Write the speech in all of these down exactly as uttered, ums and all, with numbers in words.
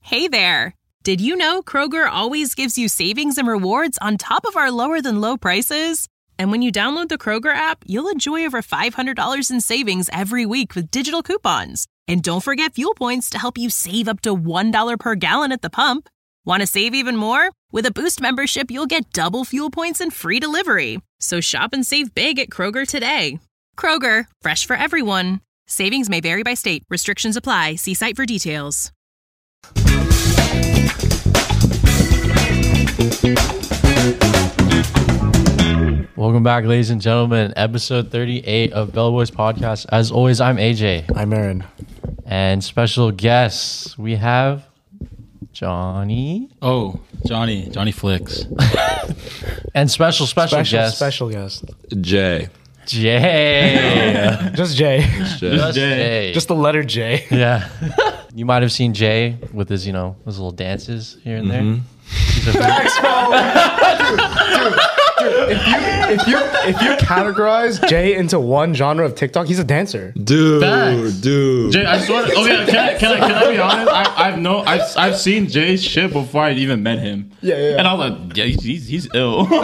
Hey there! Did you know Kroger always gives you savings and rewards on top of our lower-than-low prices? And when you download the Kroger app, you'll enjoy over five hundred dollars in savings every week with digital coupons. And don't forget fuel points to help you save up to one dollar per gallon at the pump. Want to save even more? With a Boost membership, you'll get double fuel points and free delivery. So shop and save big at Kroger today. Kroger, fresh for everyone. Savings may vary by state. Restrictions apply. See site for details. Welcome back, ladies and gentlemen. Episode thirty-eight of Bella Boys Podcast. As always, I'm A J. I'm Aaron. And special guests, we have Johnny. Oh, Johnny. Johnny Flicks. And special, special, Special, guest. special guest. Jay. Jay. Just Jay. Jay. Just Jay. Just the letter J. Yeah. You might have seen Jay with his, you know, his little dances here and there. Mhm. He's a Facts, bro. Dude, dude, dude, if you if you if you categorize Jay into one genre of TikTok, he's a dancer. Dude, Facts. dude. Jay, I swear. Okay, can I can I, can I be honest? I, I've no, I've I've seen Jay's shit before I even met him. Yeah, yeah. And I was like, yeah, he's he's, he's ill. And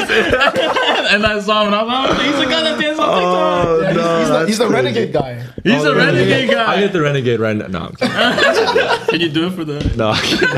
I saw him, and I was like, oh, he's the guy that dances on TikTok. Oh, Yeah, he's, no, he's, the, that's he's the crazy. renegade guy. He's Oh, a renegade guy. I get the renegade right now. No, I'm kidding. Can you do it for the? No.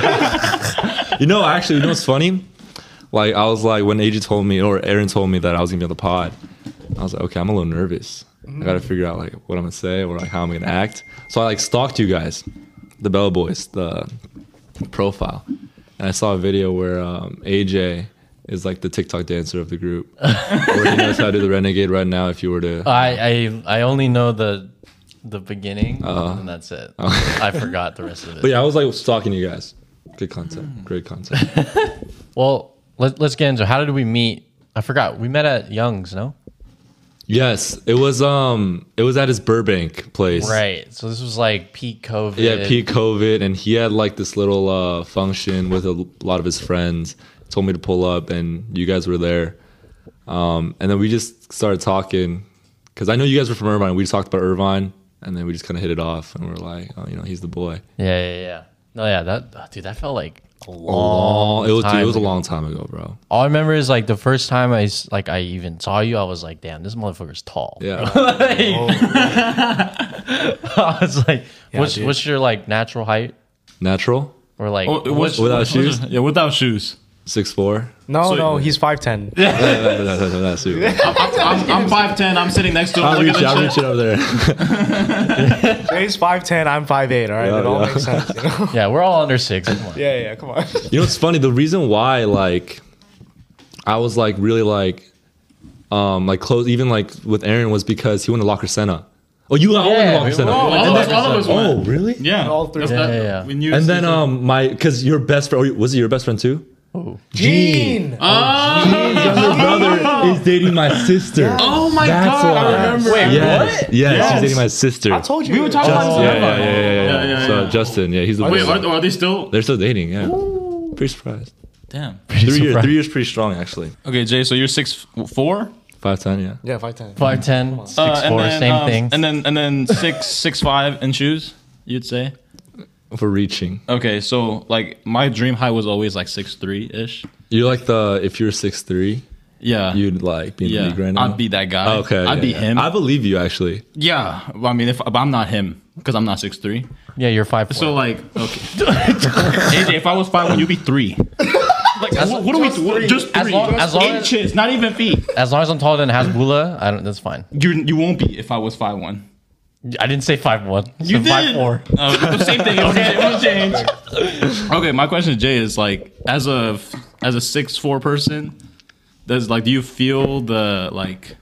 You know, actually, you know what's funny? Like, I was like, when A J told me, or Aaron told me that I was gonna be on the pod, I was like, okay, I'm a little nervous. I gotta figure out like what I'm gonna say or like how I'm gonna act. So I like stalked you guys, the Bella Boys, the profile, and I saw a video where um, A J is like the TikTok dancer of the group, or he knows how to do the renegade right now. If you were to, I, I I only know the the beginning, Uh, and that's it. I forgot the rest of it. but yeah, I was like stalking you guys. Good content, great content. Well, let, let's get into it. How did we meet? I forgot. We met at Young's, no? Yes, it was. Um, it was at his Burbank place. Right. So this was like peak COVID. Yeah, peak COVID, and he had like this little uh, function with a lot of his friends. Told me to pull up, and you guys were there. Um, and then we just started talking because I know you guys were from Irvine. We just talked about Irvine, and then we just kind of hit it off, and we are like, oh, you know, he's the boy. Yeah, yeah, yeah. No, yeah. That oh, dude, that felt like a A long. long, it was dude, time it was a ago. long time ago, bro. All I remember is like the first time I s- like I even saw you, I was like, damn, this motherfucker's tall. Yeah, I was like, Yeah, what's dude. what's your like natural height natural, or like Oh, what's, without shoes? Yeah, without shoes. six four. No, So- no, he's five ten. That's it. I'm I'm five ten. I'm sitting next to him. I'll Look reach, I'll at reach this it over there. Jay's five ten. I'm five eight. All right, Yeah, it all yeah. makes sense. You know? yeah, we're all under six. Come on. Yeah, yeah. Come on. You know what's funny? The reason why, like, I was like really like, um, like close, even like with Aaron, was because he went to La Crescenta. Oh, you all went to La we Crescenta. went- Oh, all, of us, all of us Oh, went. really? Yeah. All three. That's Yeah, that- yeah, yeah. we knew And then each other. um, my because your best friend, or was it your best friend too? Gene. Gene's younger brother is dating my sister. Oh my That's god! why. I remember. Wait, Yes, what? yes, Yes. he's dating my sister. I told you. We were talking Justin, about yeah, this. yeah, yeah, yeah, yeah. Yeah, yeah, So yeah. Justin, yeah, he's the Wait, best. are, are they still? They're still dating, yeah. Pretty surprised. Damn. Three years, three years, pretty strong actually. Okay, Jay. So you're six four. Five ten, yeah. Yeah, five ten. Five ten, six Uh, and four, then, same um, thing. And then and then six six five in shoes. You'd say. For reaching, Okay, so like my dream height was always like six three ish. you're like the if you're six three, Yeah. you'd like be in the yeah. league right now. I'd be that guy. Okay, I'd yeah, be yeah. him. I believe you actually. yeah. Well, I mean, if but I'm not him because I'm not six three. yeah, you're five four. So like, okay. A J, if I was five one, you'd be three. Like, what, what do we do? Just three. As long- as long as- Inches, not even feet. as long as I'm taller than Hasbullah, I don't. That's fine. You you won't be if I was five one. I didn't say five one. You did. Five four. Uh, the same thing. Okay, it won't change. Okay, my question to Jay is like, as a as a six four person, does like do you feel the like,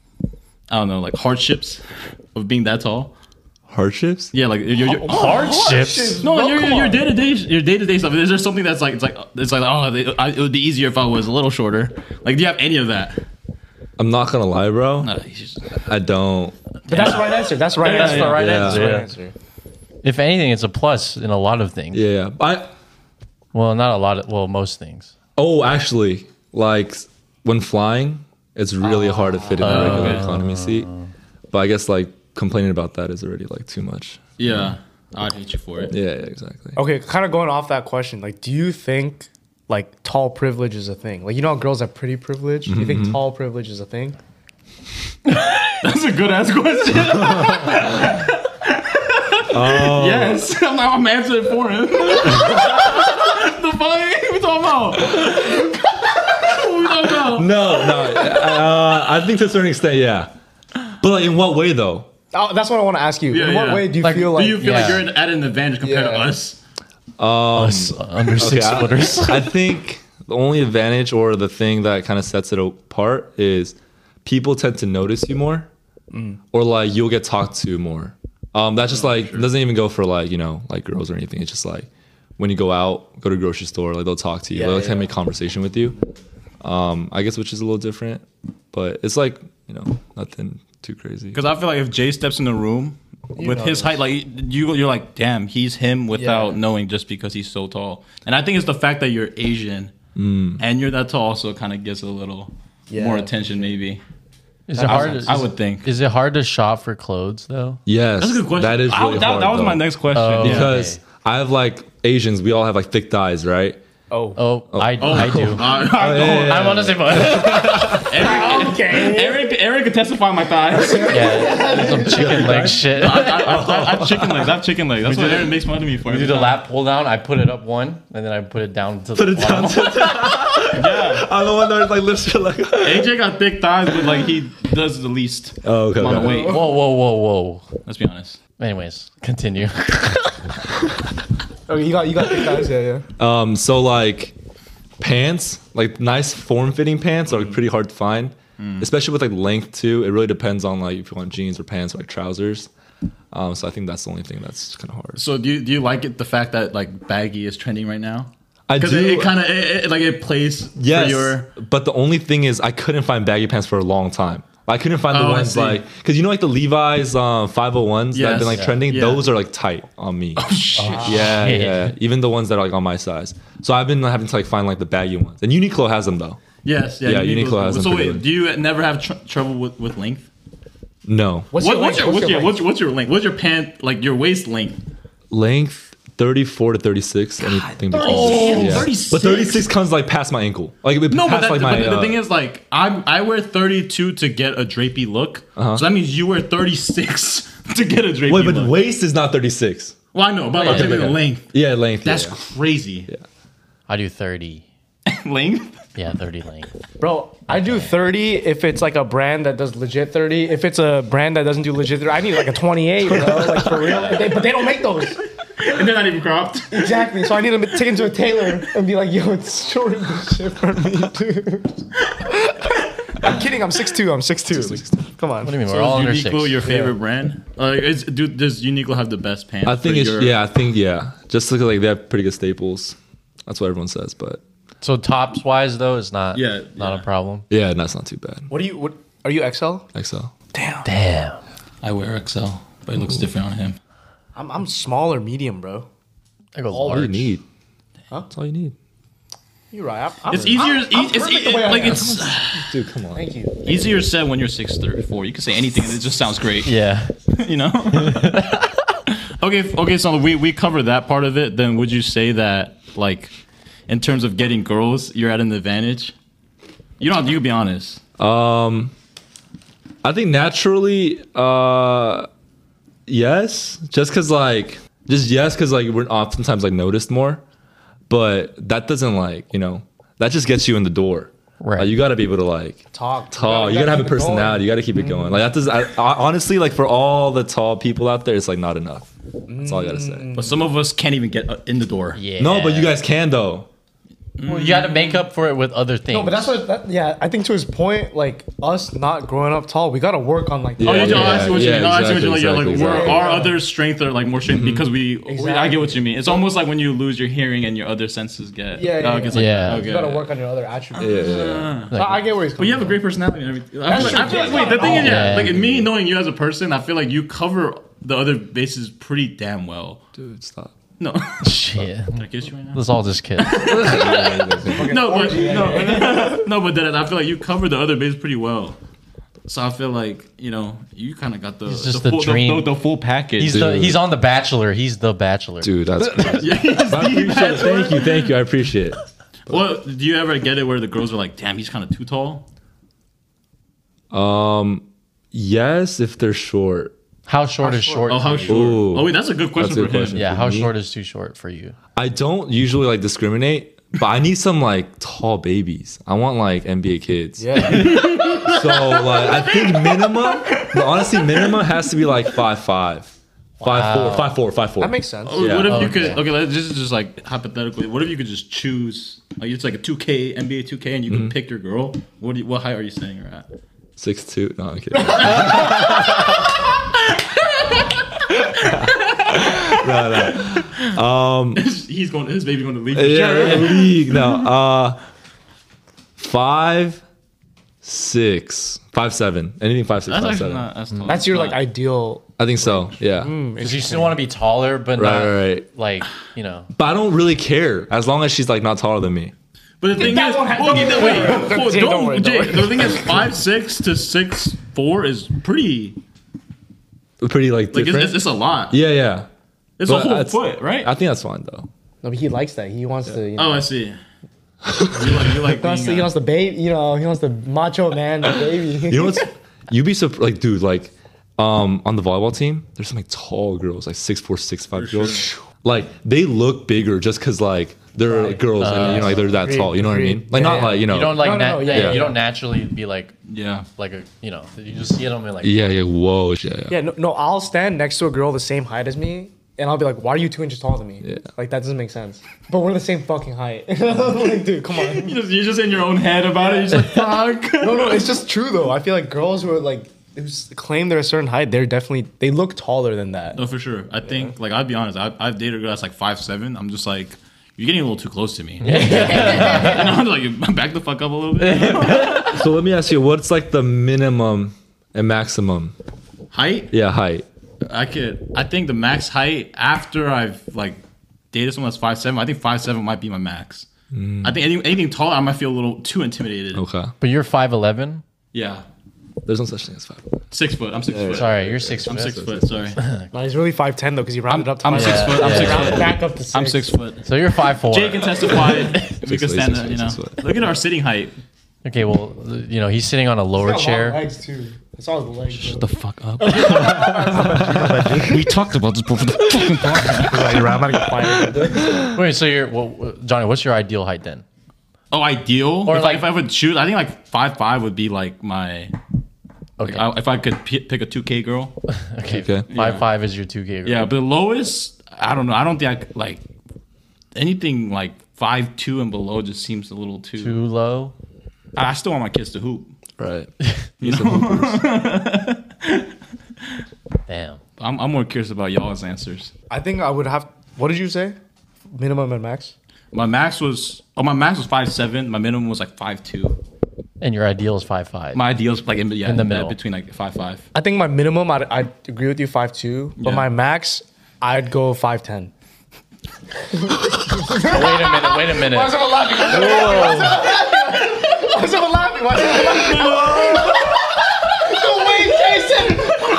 I don't know, like hardships of being that tall? Hardships? Yeah, like you're, you're, Hardships. no, Bro, your come your on. day to day your day to day stuff. Is there something that's like it's like it's like oh they, I, it would be easier if I was a little shorter? Like, do you have any of that? I'm not gonna lie, bro. No, he's just, I don't. But that's the right answer. That's the right That's answer. the right Yeah. That's the answer. right Yeah. answer. If anything, it's a plus in a lot of things. Yeah. I. Well, not a lot of. Well, most things. Oh, actually, like when flying, it's really hard to fit in a regular economy seat. But I guess like complaining about that is already like too much. yeah. I'd hate you for it. Yeah, yeah, exactly. Okay, kind of going off that question, like, do you think like tall privilege is a thing? Like, you know how girls have pretty privilege? Do you think Mm-hmm. tall privilege is a thing? That's a good ass question. Oh. Yes, I'm, I'm answering for him. The fuck? What we talking about? What we talking about? No, no. Uh, I think to a certain extent, yeah. But like, in what way though? Oh, that's what I want to ask you. Yeah, In what yeah. way do you Like, feel Do like? you feel Yeah. like you're at an advantage compared to Yeah. us? Um, Us under six I- footers. I think the only advantage or the thing that kind of sets it apart is people tend to notice you more, or like you'll get talked to more. Um, that's just like it doesn't even go for like you know like girls or anything. It's just like when you go out, go to a grocery store, like they'll talk to you, Yeah, they'll yeah, kind of yeah. make conversation with you. Um, I guess which is a little different, but it's like you know nothing too crazy. Because I feel like if Jay steps in the room with his notice. height, like you, you're like, damn, he's him without Yeah. knowing just because he's so tall. And I think it's the fact that you're Asian and you're that tall, so it kind of gets a little Yeah. more attention, maybe. Is it I- hard? I is- would think. Is it hard to shop for clothes though? Yes, That's a good question. that is I- really that, hard. that was though. my next question. Oh, yeah. because I have like Asians, we all have like thick thighs, right? Oh, Oh, I I do. I, I don't. I'm on the same boat. Eric, okay. Eric, Eric could testify on my thighs. Yeah, some chicken leg shit. I, I, I, I have chicken legs. I have chicken legs. That's what Aaron makes fun of me for. We do the lap pull down. I put it up one, and then I put it down to Put the it down. bottom. Yeah. I'm the one that like lifts your leg. A J got thick thighs, but like he does the least Oh, okay. amount of okay. weight. Whoa, whoa, whoa, whoa. Let's be honest. Anyways, continue. Okay, you got you got thick thighs, yeah, yeah. Um, so like pants, like nice form-fitting pants are like, pretty hard to find, especially with like length too. It really depends on like if you want jeans or pants or like trousers. Um, so I think that's the only thing that's kind of hard. So do you, do you like it the fact that like baggy is trending right now? I Because do. it, it kind of it, it, like it plays yes, for your. but the only thing is I couldn't find baggy pants for a long time. I couldn't find the Oh, I ones see. like because you know like the Levi's um, five oh ones that have Yes. been like Yeah. trending. Yeah. Those are like tight on me. Oh shit! Yeah, Shit. yeah. Even the ones that are like on my size. So I've been having to like find like the baggy ones. And Uniqlo has them though. Yes, yeah. Yeah, Uniqlo's- Uniqlo has them So pretty wait, good. do you never have tr- trouble with, with length? No. What's What, your what's length? your what's your length? what's your what's your length? What's your pant like your waist length? Length thirty-four to thirty-six. Anything between Oh, there. Yeah. thirty-six. But thirty-six comes like past my ankle. Like No, but, past that, like but my. the uh, thing is, like, I I wear thirty-two to get a drapey look. Uh-huh. So that means you wear thirty-six to get a drapey wait, but the look. waist is not thirty-six. Well, I know, but I'm Yeah, saying yeah, the yeah. length. Yeah, length. That's yeah. crazy. I do thirty. Length? Yeah, thirty length. Bro, I do thirty if it's like a brand that does legit thirty. If it's a brand that doesn't do legit thirty, I need like a twenty-eight, bro. Like for real. They- but they don't make those. And they're not even cropped. Exactly. So I need to take it to a tailor and be like, yo, it's shorting this shit for me, dude. I'm kidding. I'm six two. I'm six two. Come on. What do you mean? So We're all is under Uniqlo six. your favorite Yeah. brand? Like, is, do, does Uniqlo have the best pants? I think for it's your- yeah. I think yeah. Just look like they have pretty good staples. That's what everyone says. But So tops wise though, is not Yeah, not yeah. a problem. yeah, that's not too bad. What do you? What are you? X L? X L. Damn. Damn. I wear X L, but it looks different on him. I'm I'm small or medium, bro. I go All you large. need. Huh? That's all you need. You're right. I'm, I'm, It's easier. I'm, I'm it's perfect e- the way I like am. it's Dude, come on. Thank you. easier said when you're six thirty-four. You can say anything and it just sounds great. Yeah. You know. okay. Okay. So we we covered that part of it. Then would you say that like, in terms of getting girls, you're at an advantage? You don't. Have, you can be honest. Um, I think naturally, uh, yes. Just cause like, just yes, cause like we're oftentimes like noticed more, but that doesn't like you know that just gets you in the door. Right. Like, you got to be able to like Talk. talk. You gotta have a keep it going. personality. You gotta keep it going. Like that does. I, I, honestly, like for all the tall people out there, it's like not enough. That's all I gotta say. But some of us can't even get uh, in the door. Yeah. No, but you guys can though. Well, you got to make up for it with other things. No, but that's what. That, yeah, I think to his point, like us not growing up tall, we got to work on like. Oh, Yeah, you know, yeah, I see what you yeah, mean. No, I see what exactly, you mean. You're like, exactly, we're, exactly. our other strengths are like more strength because we, we- I Exactly. get what you mean. It's almost like when you lose your hearing and your other senses get. Yeah, yeah, Oh, it yeah. gets like Yeah. that. Okay. You got to work on your other attributes. Yeah, yeah, yeah. So I get where he's coming But you have a from. great personality and everything. I feel, like, I feel like, true. wait, the thing is, yeah, Yeah. like me knowing you as a person, I feel like you cover the other bases pretty damn well. Dude, stop. No, shit. Did I kiss you right now? Let's all just kid. No, but no, no, but then I feel like you cover the other bases pretty well. So I feel like you know you kind of got the He's just the, the full, dream. The, the, the full package. He's the Dude. he's on The Bachelor. He's the Bachelor. Dude, that's crazy. Yeah, he's I the appreciate it. bachelor. Thank you, thank you. I appreciate it. Well, do you ever get it where the girls are like, "Damn, he's kind of too tall"? Um, yes, if they're short. How short is short? Oh, how to you? short? Ooh. Oh, wait, that's a good question That's a for good him. question. Yeah, For how me? short is too short for you? I don't usually like discriminate, but I need some like tall babies. I want like N B A kids. Yeah. So like I think minimum, no, honestly, minimum has to be like five five, five four, five four, five four. That makes sense. Oh, Yeah. What if you Okay. could? Okay, let's just just like hypothetically. What if you could just choose? Like it's like a two K N B A two K, and you Mm-hmm. can pick your girl. What do you, what height are you saying you're at? Six two. No, I'm kidding. no, no. Um, He's going. His baby going to leave. yeah, yeah, league. No. Uh, five, six, five seven. Anything five six, That's five actually seven. not. That's, tall. That's your like Not- ideal. I think so. Yeah. Because you still want to be taller, but Right, not right, right. like you know. But I don't really care as long as she's like not taller than me. But the thing That is, won't ha- well, don't- you- wait, don't- well, Jay, don't, don't worry, don't Jay, worry. the thing is, five six to six four is pretty. Pretty like Like different. it's, it's a lot. yeah, yeah. It's But a whole that's- foot, right? I think that's fine though. No, but he likes that. He wants to. You know, oh, I see. You like, you like he wants, to, being, he uh, wants the baby. You know, he wants the macho man, the baby. You know what's? You'd be surprised, like, dude, like, um, on the volleyball team, there's some like tall girls, like six four, six five girls. Like they look bigger just because like they're Right. girls and you know like they're that Agreed, tall. You know what I mean? agreed. Like Yeah, not yeah. like you know. You don't like No, no, nat- no, yeah, yeah, yeah. you don't naturally be like yeah. like a you know you just see them and like yeah, yeah. Whoa. Yeah, yeah. Yeah, no, no, I'll stand next to a girl the same height as me, and I'll be like, "Why are you two inches taller than me?" Yeah. Like that doesn't make sense. But we're the same fucking height. Like, dude, come on. You just, you're just in your own head about it. You're just like, fuck. No, no, it's just true though. I feel like girls who are like who s- claim they're a certain height, they're definitely they look taller than that. No, for sure. I think, like, I'll be honest. I, I've dated a girl that's like five seven. I'm just like, you're getting a little too close to me. You know, I'm like, back the fuck up a little bit. So let me ask you, what's like the minimum and maximum? Height? Yeah, height. I could. I think the max height after I've like dated someone that's five seven. I think five seven might be my max. I think anything, anything taller, I might feel a little too intimidated. Okay. But you're five eleven. Yeah, There's no such thing as five. six foot. I'm six foot. Sorry, you're six I'm foot. six foot. Sorry, No, he's really five ten though because he rounded I'm, up. To I'm five. six Yeah, foot. I'm yeah, six yeah. foot. Back up to six. I'm six foot. So you're five four. Jay can testify. we Six can foot, stand six up. foot, You know, six foot. look at our sitting height. Okay, well you know he's sitting on a lower He's got long chair. legs too. I saw his legs. The fuck up. We talked about this before the fucking podcast. I'm about to get fired. Wait, so you're well, Johnny? What's your ideal height then? Oh, ideal. Or if, like- I, if I would choose, I think like five five would be like my. Okay, Like, I, if I could p- pick a two K girl. okay, Okay. five five is your two K. Yeah, but the lowest, I don't know. I don't think I could, like anything like five two and below just seems a little too. Too low. I I still want my kids to hoop. Right. You know, Damn. I'm, I'm more curious about y'all's answers. I think I would have. What did you say? Minimum and max. My max was oh my max was five seven. My minimum was like five two. And your ideal is five five. My ideal's like in, yeah, In the yeah, middle. between like five five. I think my minimum. I'd, I'd agree with you five two, but Yeah. my max, I'd go five ten. wait a minute. Wait a minute. Why is someone laughing? Why is someone laughing? Why is someone laughing? No way, Jason.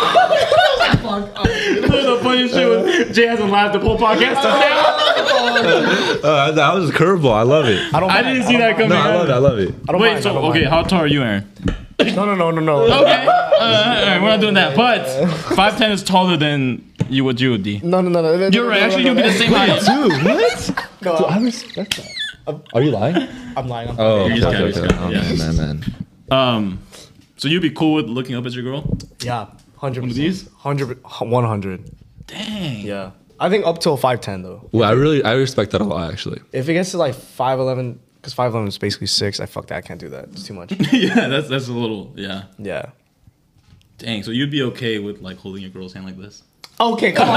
The funniest shit was Jay hasn't laughed the whole podcast. Uh, that was a curveball. I love it. I don't. I mind. didn't see don't that mind. coming. No, I love it. I love it. I don't Wait, mind, I so don't okay, mind. how tall are you, Aaron? No, no, no, no, no. Okay, uh, all right, we're not doing that. But five ten is taller than you would you would be. No, no, no, no. no, You're no, right. no, Actually, no, you'll be no. the same height. Dude, what? No, Dude, I respect that. Are you lying? I'm lying. I'm Oh, You're okay, just okay, kidding, okay. you're just Oh, kidding, man, man, man. Um, so you'd be cool with looking up at your girl? Yeah, hundred percent. these? Hundred, one hundred. Dang. Yeah, I think up till five ten though. Well, I really, I respect that a lot, actually. If it gets to like five eleven, because five eleven is basically six. I fuck that. I can't do that. It's too much. yeah, that's that's a little yeah. Yeah. Dang. So you'd be okay with like holding your girl's hand like this? Okay, come on.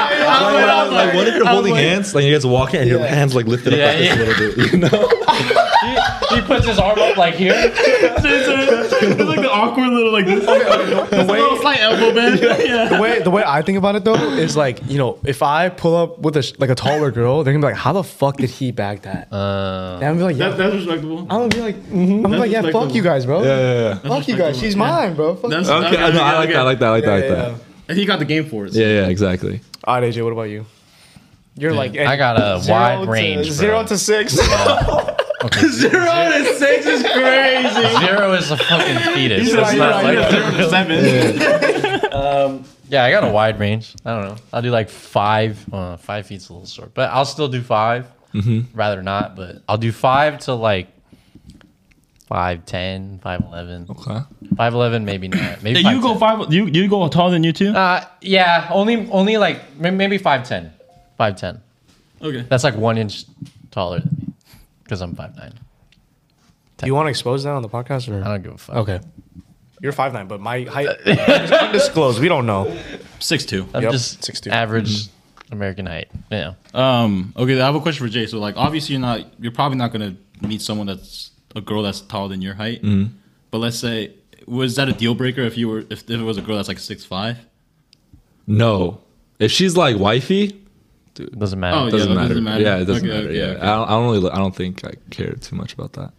Like, what if you're holding hands, like you guys walking, and your hands like lifted up Yeah, like this yeah. a little bit, you know? he, he puts his arm up like here. It's, a, it's like the awkward little like this. The way, little slight elbow bend. Yeah. the way the way I think about it though is like, you know, if I pull up with a sh- like a taller girl, they're gonna be like, how the fuck did he bag that? Uh, And I'm gonna be like, yeah. That, that's respectable. I'm gonna be like, I'm gonna be like, yeah, respectable. fuck you guys, bro. Yeah, yeah, yeah. Fuck you guys. She's mine, bro. Fuck That's, you. Okay, no, I like that. I like that. I like that. I like Yeah, that. yeah, And he got the game for it. Yeah, yeah, exactly. All right, A J, what about you? You're like, I got a zero wide to- range. Bro. Zero to six. Okay. Zero to six is crazy. Zero is a fucking fetus. He's That's right, not he's like right, Zero to seven. Um, yeah, I got a wide range. I don't know. I'll do like five. Uh, five feet's a little short, but I'll still do five. Mm-hmm. Rather not, but I'll do five to like five ten, five eleven. Okay. Five eleven, maybe not. Maybe You go five. You you go taller than you too. Uh, yeah, only only like may- maybe five ten. Five ten. Okay. That's like one inch taller than me because I'm five nine. Do you want to expose that on the podcast or? I don't give a fuck. Okay. You're five nine, but my height is undisclosed. We don't know. Six two. I'm Yep, just six two. average American height. Yeah. Um. Okay. I have a question for Jay. So like, obviously, you're not. You're probably not gonna meet someone that's a girl that's taller than your height. Mm-hmm. But let's say, was that a deal breaker if you were if, if it was a girl that's like six five? No, if she's like wifey, It doesn't matter. Oh, yeah. doesn't that matter. doesn't matter. Yeah, it doesn't Okay, matter. okay, yeah, okay. I, don't, I don't really. I don't think I care too much about that.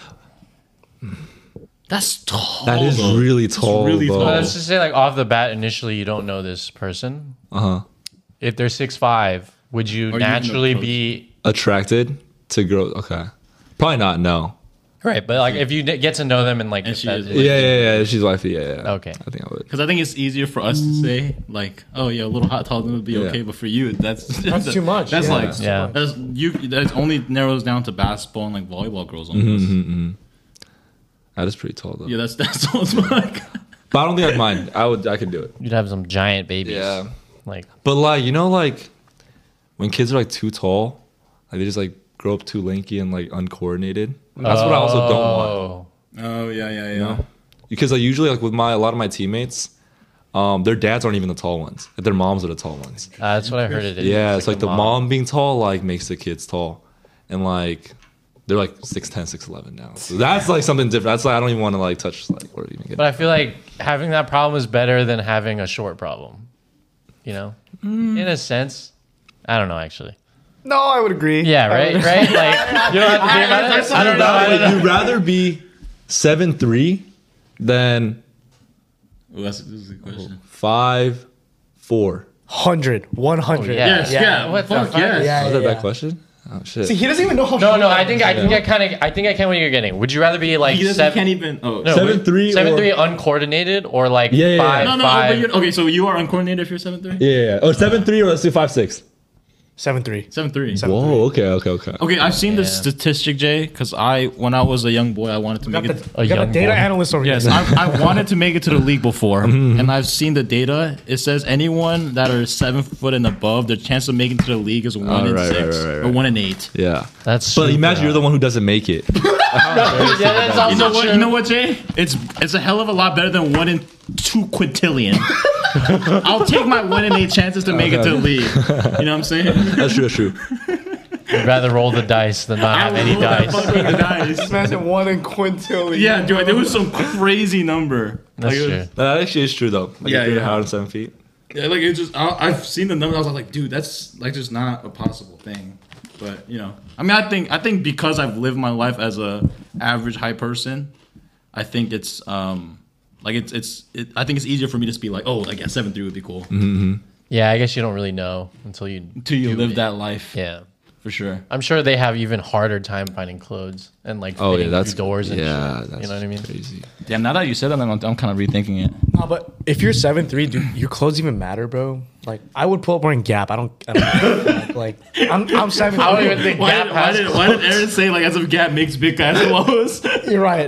That's tall. That is though. really That's tall. really though. tall. Let's just say like off the bat, initially you don't know this person. Uh huh. If they're six five, would you you naturally even be Attracted to girls? Okay, probably not. No. right? But like if you d- get to know them and like, And if she that- is- Yeah, yeah, yeah. She's wifey. Yeah, yeah. Okay. I think I would. Because I think it's easier for us to say like, oh yeah, a little hot taller would be Yeah. okay, but for you, that's That's too much. That's Yeah. like That's too Yeah. much. That's you. That only narrows down to basketball and like volleyball girls Mm-hmm, almost. That is pretty tall though. Yeah, that's that's all it's like. But I don't think I'd mind. I would. I could do it. you'd have some giant babies. Yeah. Like But like, you know, like when kids are like too tall, like they just like grow up too lanky and like uncoordinated. That's what I also don't want. oh. Oh yeah, yeah, yeah. You know? Because like usually like with my a lot of my teammates, um, their dads aren't even the tall ones. Like, their moms are the tall ones. Uh, that's what I heard it is. Yeah, it's like the a mom being tall like makes the kids tall, and like they're like six ten, six eleven now. So that's like something different. That's like I don't even want to like touch like or even get. But I feel like having that problem is better than having a short problem. You know, Mm. in a sense. I don't know actually. No, I would agree. Yeah, right, right. Like you don't have to think about it. I don't know. I don't know. You'd rather be seven three than Ooh, that's this is a good question. five four. Hundred, one hundred. Oh, yeah. Yes, yeah. What the Fuck fuck? yes. Yeah. Was that that question? Oh shit. See, he doesn't even know how. No, no. I think I think I kind of I think I can what you're getting. Would you rather be like He doesn't. seven, Can't even. Oh, no, Seven wait, three seven or- three uncoordinated or like Yeah, yeah, yeah. five no, no. five? But you're, okay, so you are uncoordinated if you're seven three. Yeah, yeah. Oh, seven three or let's do five six. Seven three. Seven three. Seven Whoa. Okay. Okay. Okay. Okay, I've seen Yeah. this statistic, Jay, because I, when I was a young boy, I wanted to Got make the, it. A we got young a data boy. analyst over Yes, here. I, I wanted to make it to the league before, Mm-hmm. and I've seen the data. It says anyone that are seven foot and above, their chance of making it to the league is one Oh, in right, six right, right, right, or right. one in eight. Yeah. That's. But super imagine you're the one who doesn't make it. Yeah, that's also You know what? true. You know what, Jay? It's it's a hell of a lot better than one in two quintillion. I'll take my one in eight chances to make it to the league. You know what I'm saying? That's true. That's true. You'd rather roll the dice than not I have will any roll that dice. fucking dice. Imagine one in quintillion. Yeah, dude, there was some crazy number. That's Like, it true. was- No, that actually is true though. Like Yeah, if you're yeah. one hundred seven feet. Yeah, like it just I, I've seen the numbers. I was like, dude, that's like just not a possible thing. But you know, I mean, I think I think because I've lived my life as a average height person, I think it's um like it's it's it, I think it's easier for me to just be like, oh, like yeah, seven three would be cool. Yeah, I guess you don't really know until you Until you do live it. that life, Yeah, for sure. I'm sure they have even harder time finding clothes and like Oh yeah, fitting that's through doors and yeah. shit. That's You know what I mean? Crazy. Damn, now that you said that, I'm, I'm kind of rethinking it. No, but if you're seven three, dude, your clothes even matter, bro. Like, I would pull up wearing Gap. I don't. I don't like, I'm. I'm seven. I don't even think Why Gap did, why, has did, why did Aaron say like as if Gap makes big guys clothes? You're right.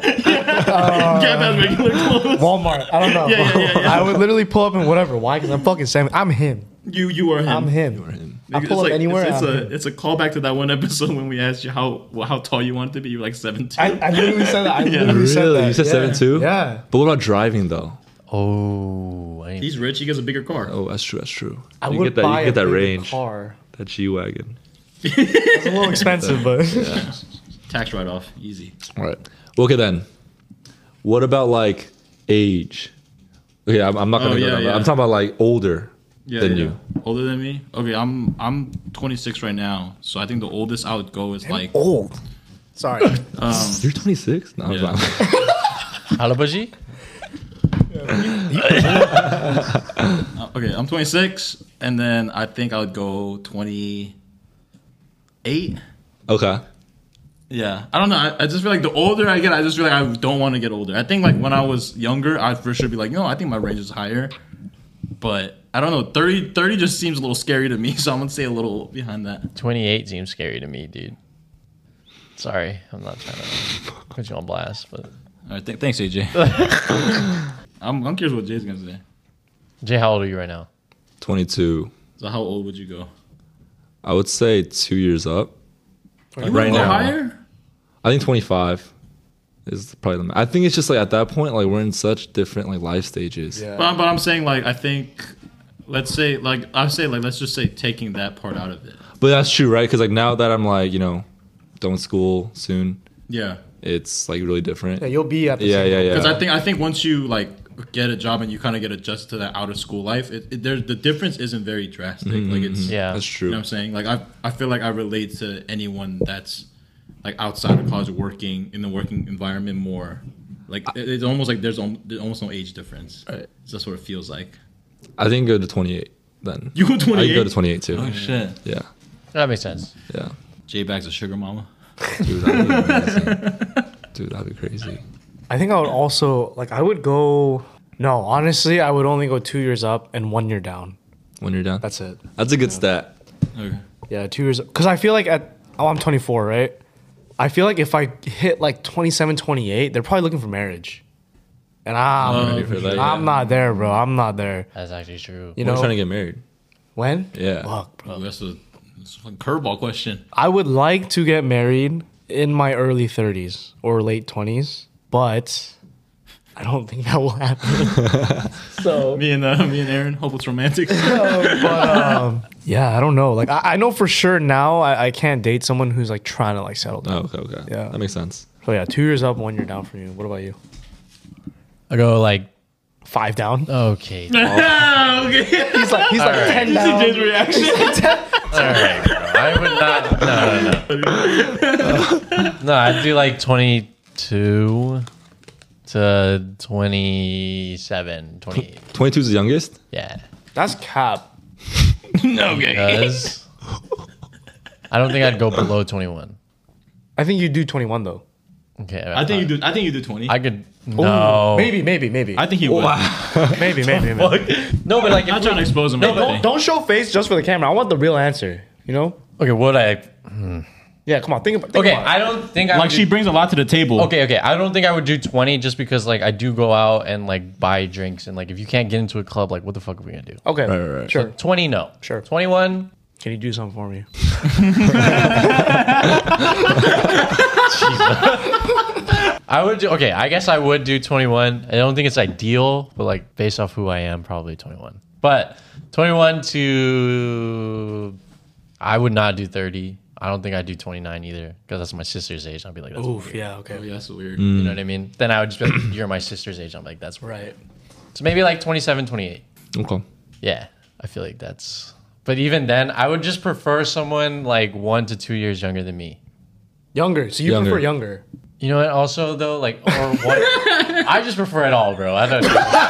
Gap has regular clothes. Walmart. I don't know. Yeah, yeah, yeah, yeah. I would literally pull up in whatever. Why? Because I'm fucking seven. I'm him. You you are him. I'm him. I It's pull up like- anywhere. It's, it's I'm a him. it's a callback to that one episode when we asked you how how tall you wanted to be. You were like seven two. I, I literally said that. I Yeah. literally said Really? that. You said yeah. seven two? Yeah. But what about driving though? Oh, I ain't- He's rich. He gets a bigger car. Oh, that's true. That's true. I you would get that. buy You get that a bigger range. car. That G wagon. It's a little expensive, but Tax tax write off, easy. All right. Well, okay then. What about like age? Okay, I'm, I'm not gonna Oh, go yeah, down, but yeah. I'm talking about like older Yeah, than yeah. you. Older than me? Okay, I'm I'm twenty-six right now, so I think the oldest I would go is like Old. Sorry. um You're twenty-six? No, Yeah. I'm not. Halabaji? uh, okay, I'm twenty-six, and then I think I would go twenty-eight. Okay. Yeah, I don't know. I, I just feel like the older I get, I just feel like I don't want to get older. I think like when I was younger, I'd for sure be like, no, I think my range is higher. But I don't know. thirty, thirty just seems a little scary to me, so I'm gonna say a little behind that. twenty-eight seems scary to me, dude. Sorry, I'm not trying to put you on blast, but All right, th- thanks, A J. I'm, I'm curious what Jay's gonna say. Jay, how old are you right now? twenty-two. So how old would you go? I would say two years up. You right would go now. higher? I think twenty-five is probably the. I think it's just like at that point, like we're in such different like life stages. Yeah. But, I'm- but I'm saying like I think, let's say like I say like let's just say taking that part out of it. But that's true, right? Because like now that I'm like you know, done with school soon, Yeah, it's like really different. Yeah, you'll be at the Yeah, same yeah, yeah. because I think I think once you like get a job and you kind of get adjusted to that out of school life, it, it there the difference isn't very drastic. Like it's Yeah. That's you true. know what I'm saying. Like I I feel like I relate to anyone that's like outside of college working in the working environment more. Like it- it's almost like there's, al- there's almost no age difference. Right. That's what it feels like. I think go to twenty-eight then. You go I twenty-eight. go to twenty-eight too. Oh shit. Yeah, That makes sense. yeah. J Bag's a sugar mama. Dude, that'd be amazing. Dude, that'd be crazy. I think I would also like I would go no, honestly, I would only go two years up and one year down. When you're done, That's it. that's a good stat. Okay. Yeah, two years because I feel like at oh I'm twenty-four, right? I feel like if I hit like twenty-seven, twenty-eight, they're probably looking for marriage. And I'm Oh, Ready for that? I'm Yeah. not there, bro. I'm not there. That's actually true. You We're know trying to get married. when? Yeah. Fuck, bro. Oh, that's a, that's a fucking curveball question. I would like to get married in my early thirties or late twenties, but I don't think that will happen. so, Me and uh, me and Aaron hope it's romantic. but um, yeah, I don't know. Like, I, I know for sure now I, I can't date someone who's like trying to like settle Oh, down. okay, okay. Yeah. That makes sense. So yeah, two years up, one year down for you. What about you? I go like, Five down. okay. He's like he's like ten down. Jay's reaction. All right, bro. I would not. No, no, no. No, I'd do like twenty-two to twenty-seven, twenty-eight. twenty-two is the youngest. Yeah. That's cap. Okay. Because I don't think I'd go below twenty-one. I think you do twenty-one though. Okay. I think you do. I think you do twenty. I could. No. Maybe, maybe, maybe. I think he would. maybe, maybe, maybe. No, but like, I'm not if trying to we, expose him. or Don't, anything. don't show face just for the camera. I want the real answer. You know? okay, would I? Yeah, come on. Think about. Think Okay, about it. I don't think I Like would she do, brings a lot to the table. Okay, okay. I don't think I would do twenty just because like I do go out and like buy drinks and like if you can't get into a club, like what the fuck are we gonna do? Okay. Right, right, right. Sure. twenty, no. Sure. twenty-one. Can you do something for me? I would do, okay, I guess I would do twenty-one. I don't think it's ideal, but like based off who I am, probably twenty-one. But twenty-one to, I would not do thirty. I don't think I'd do twenty-nine either because that's my sister's age. I'd be like, that's Oof. weird. Yeah. Okay. Oh, yeah, that's weird. You know what I mean? Then I would just be like, you're my sister's age. I'm like, that's weird. Right. So maybe like twenty-seven, twenty-eight. Okay. Yeah, I feel like that's. But even then, I would just prefer someone like one to two years younger than me. Younger. So you Younger. prefer younger. You know what? Also, though, like, or what? I just prefer it all, bro. I don't.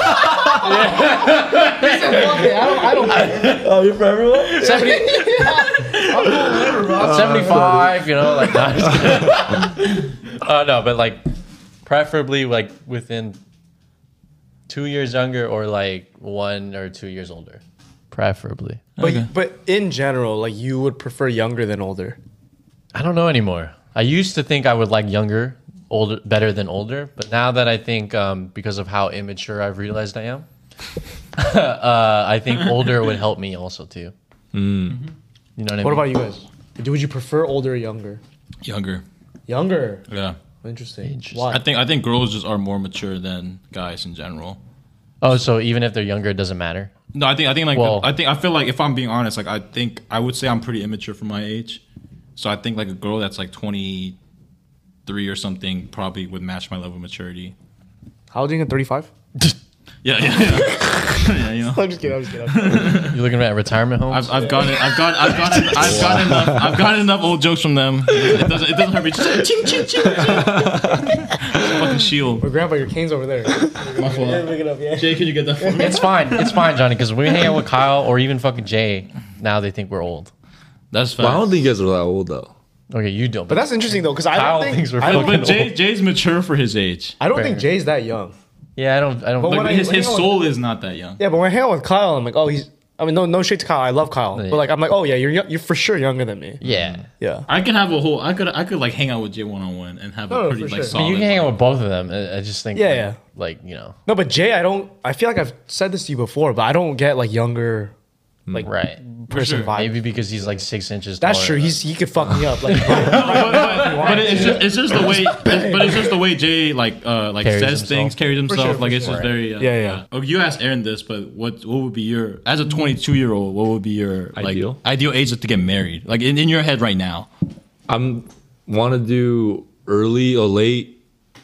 Okay. I don't. I don't. Oh, you're for everyone? seventy, seventy-five, you know, like, nah, I'm just kidding. uh, no, but like, preferably like within two years younger or like one or two years older. Preferably. But but in general, like you would prefer younger than older. I don't know anymore. I used to think I would like younger, older, better than older, but now that I think um, because of how immature I've realized I am, uh, I think older would help me also too. Mm. You know what I What mean? about you guys? Would you prefer older or younger? Younger. Younger. Yeah. Interesting. Interesting. Why? I think I think girls just are more mature than guys in general. Oh, so even if they're younger, it doesn't matter. No, I think I think like Well- I think I feel like if I'm being honest, like I think I would say I'm pretty immature for my age. So I think like a girl that's like twenty-two three or something probably would match my level of maturity. How old are you? thirty-five? Yeah, yeah, yeah. yeah you know. I'm just kidding. I'm just kidding. You're looking at retirement homes. I've, I've gotten, I've gotten, I've gotten, I've gotten enough, I've gotten enough old jokes from them. It doesn't, it doesn't hurt me. Just ching, ching, ching, ching. Fucking shield. But grandpa, your cane's over there. My fault. Pick it up, yeah. Jay, can you get that for me? It's fine. It's fine, Johnny, because when we hang out with Kyle or even fucking Jay, now they think we're old. That's fine. Well, I don't think you guys are that old though. Okay, you don't. But that's interesting though, because I Kyle don't think thinks we're I don't, fucking But Jay, old. Jay's mature for his age. I don't Fair. think Jay's that young. Yeah, I don't. I don't. But Like, when Like, I- his his hang on. soul is not that young. Yeah, but when I hang out with Kyle, I'm like, oh, he's. I mean, no, no shade to Kyle. I love Kyle, Yeah. but like, I'm like, oh yeah, you're young- you're for sure younger than me. yeah. Yeah. I could have a whole. I could. I could like hang out with Jay one on one and have No, a no, pretty for like sure. But solid. you can hang out with both of them. I, I just think. Yeah, like, yeah. Like you know. No, but Jay, I don't. I feel like I've said this to you before, but I don't get like younger, like Right. person sure. vibe. Maybe because he's like six inches. That's taller true. than He's he could fuck me up. Like, but, but it's just it's just the way but it's just the way Jay like uh like Carries says himself. things, carries himself. sure, for like it's sure. just very uh, Yeah, yeah. Oh, you asked Aaron this, but what what would be your as a twenty-two year old? What would be your like Ideal? ideal age to get married? Like in, in your head right now. I'm want to do early or late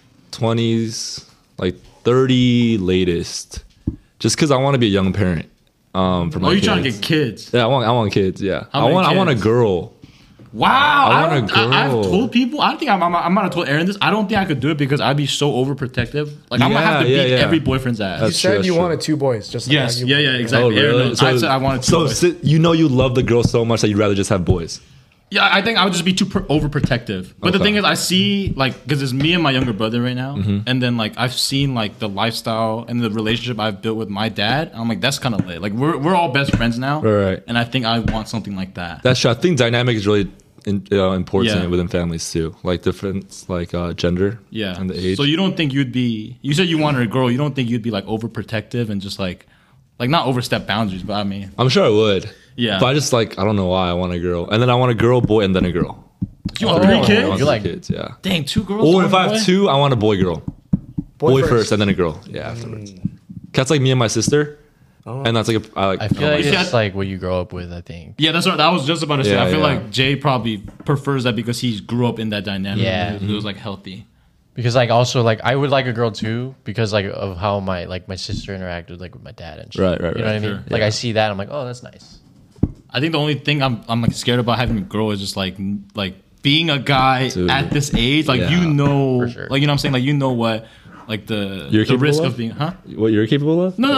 twenties, like thirty latest, just because I want to be a young parent. Um, for my Oh, you kids. trying to get kids? Yeah, I want I want kids. Yeah, How I many want I want a kids? girl. Wow, I I, want a don't, I, I've girl. told people. I don't think I'm. I'm, I might have told Aaron this. I don't think I could do it because I'd be so overprotective. Like I'm gonna have to Yeah, yeah, beat yeah. every boyfriend's ass. you That's said true, that's you true. wanted two boys. Just like yes, you- yeah, yeah, exactly. Aaron knows. I said I wanted two So boys. si- you know you love the girl so much that you'd rather just have boys. Yeah, I think I would just be too per- overprotective. But the Okay. thing is, I see like because it's me and my younger brother right now, Mm-hmm. and then like I've seen like the lifestyle and the relationship I've built with my dad. I'm like, that's kind of lit. Like we're we're all best friends now, Right, right. And I think I want something like that. That's true. I think dynamic is really in, uh, important Yeah. within families too. Like different like uh, gender, yeah. and the age. So you don't think you'd be? You said you wanted a girl. You don't think you'd be like overprotective and just like like not overstep boundaries? But I mean, I'm sure I would. Yeah. But I just like I don't know why I want a girl, and then I want a girl, boy, and then a girl. you want Oh, three I kids? want You three like- kids? Yeah. Dang, two girls. Or one if I boy? have two, I want a boy, girl. Boy, first. and then a girl. Yeah, afterwards. That's like me and my sister, and that's like a, I like. I feel oh my like See, it's I- like what you grow up with. I think. Yeah, that's what I was just about to say. Yeah, I feel yeah. like Jay probably prefers that because he grew up in that dynamic. Yeah. it was, it was like healthy. Because like also like I would like a girl too because like of how my like my sister interacted like with my dad and shit. Right, right, You know what I right. mean? Sure. Like Yeah. I see that I'm like, oh, that's nice. I think the only thing I'm I'm like scared about having a girl is just like n- like being a guy Dude. at this age. Like Yeah. you know, For sure. like you know what I'm saying. Like you know what, like the You're the capable risk of? of being, huh? What you're capable of? No, no,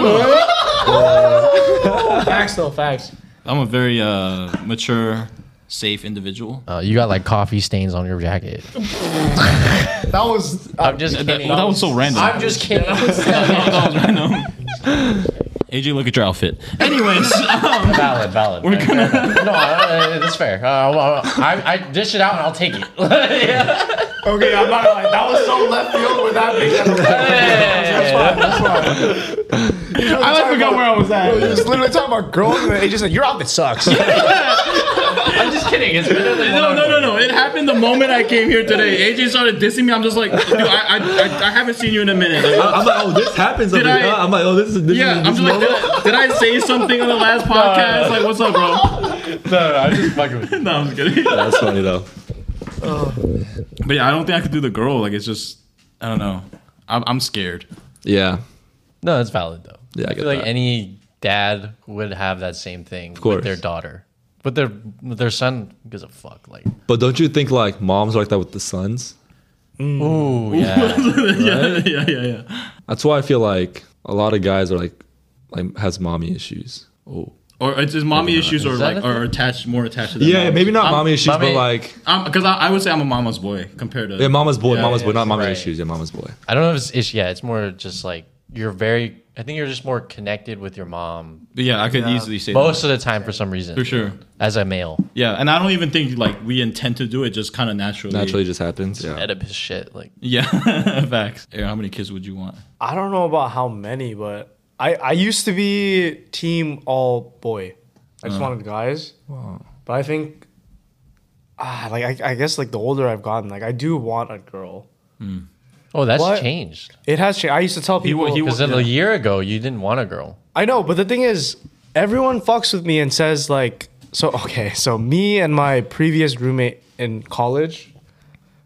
no. Facts though, facts. I'm a very uh mature, safe individual. Uh, you got like coffee stains on your jacket. That was. I'm just That, kidding. that was so random. I'm just kidding. that was random. A J, look at your outfit. Anyways, um, valid, valid. We're gonna- no, uh, that's fair. Uh, well, I, I dish it out and I'll take it. Yeah. Okay, I'm not gonna lie. That was so left field with that big. That's fine. That's fine. I like forgot where I was at. He was literally talking about girls, and he just said, "Your outfit sucks." I'm just kidding. It's better than No, no, no, no. It happened the moment I came here today. A J started dissing me. I'm just like, dude, I, I, I, I haven't seen you in a minute. Like, I- I'm like, oh, this happens. Did over I- here. I'm like, oh, this is this yeah, is, I'm this just is like, did normal. I, did I say something on the last podcast? Like, what's up, bro? No, no, I'm just fucking with you. No, I'm just kidding. That's funny though. But yeah, I don't think I could do the girl. Like, it's just, I don't know. I'm, I'm scared. Yeah, No, it's valid though. Yeah, I I, get feel like that. any dad would have that same thing course. with their daughter. But their with their son gives a fuck. Like, but don't you think like moms are like that with the sons? ooh, yeah. yeah, yeah, yeah, yeah. That's why I feel like a lot of guys are like like has mommy issues. Oh, Or it's his mommy issues, or Is that like, a are attached more attached to. Their yeah, mom. maybe not I'm- mommy issues, mommy- but like Because I, I would say I'm a mama's boy compared to. yeah, mama's boy, Yeah, mama's yeah, boy, not mommy right. issues. Yeah, mama's boy. I don't know if it's, it's yeah. It's more just like you're very. I think you're just more connected with your mom But yeah, I could easily say most of the time for some reason. that. For sure. As a male, Yeah, and I don't even think like we intend to do it. Just kind of naturally. Naturally, just happens. Yeah, Oedipus shit. Like, Yeah, facts. Aaron, how many kids would you want? I don't know about how many, but I I used to be team all boy. I just wanted guys. But I think, ah, like I, I guess like the older I've gotten, like I do want a girl. oh, that's What? changed. It has changed. I used to tell people. he- Because a year ago you didn't want a girl. I know, but the thing is, everyone fucks with me and says like, so okay, so me and my previous roommate in college,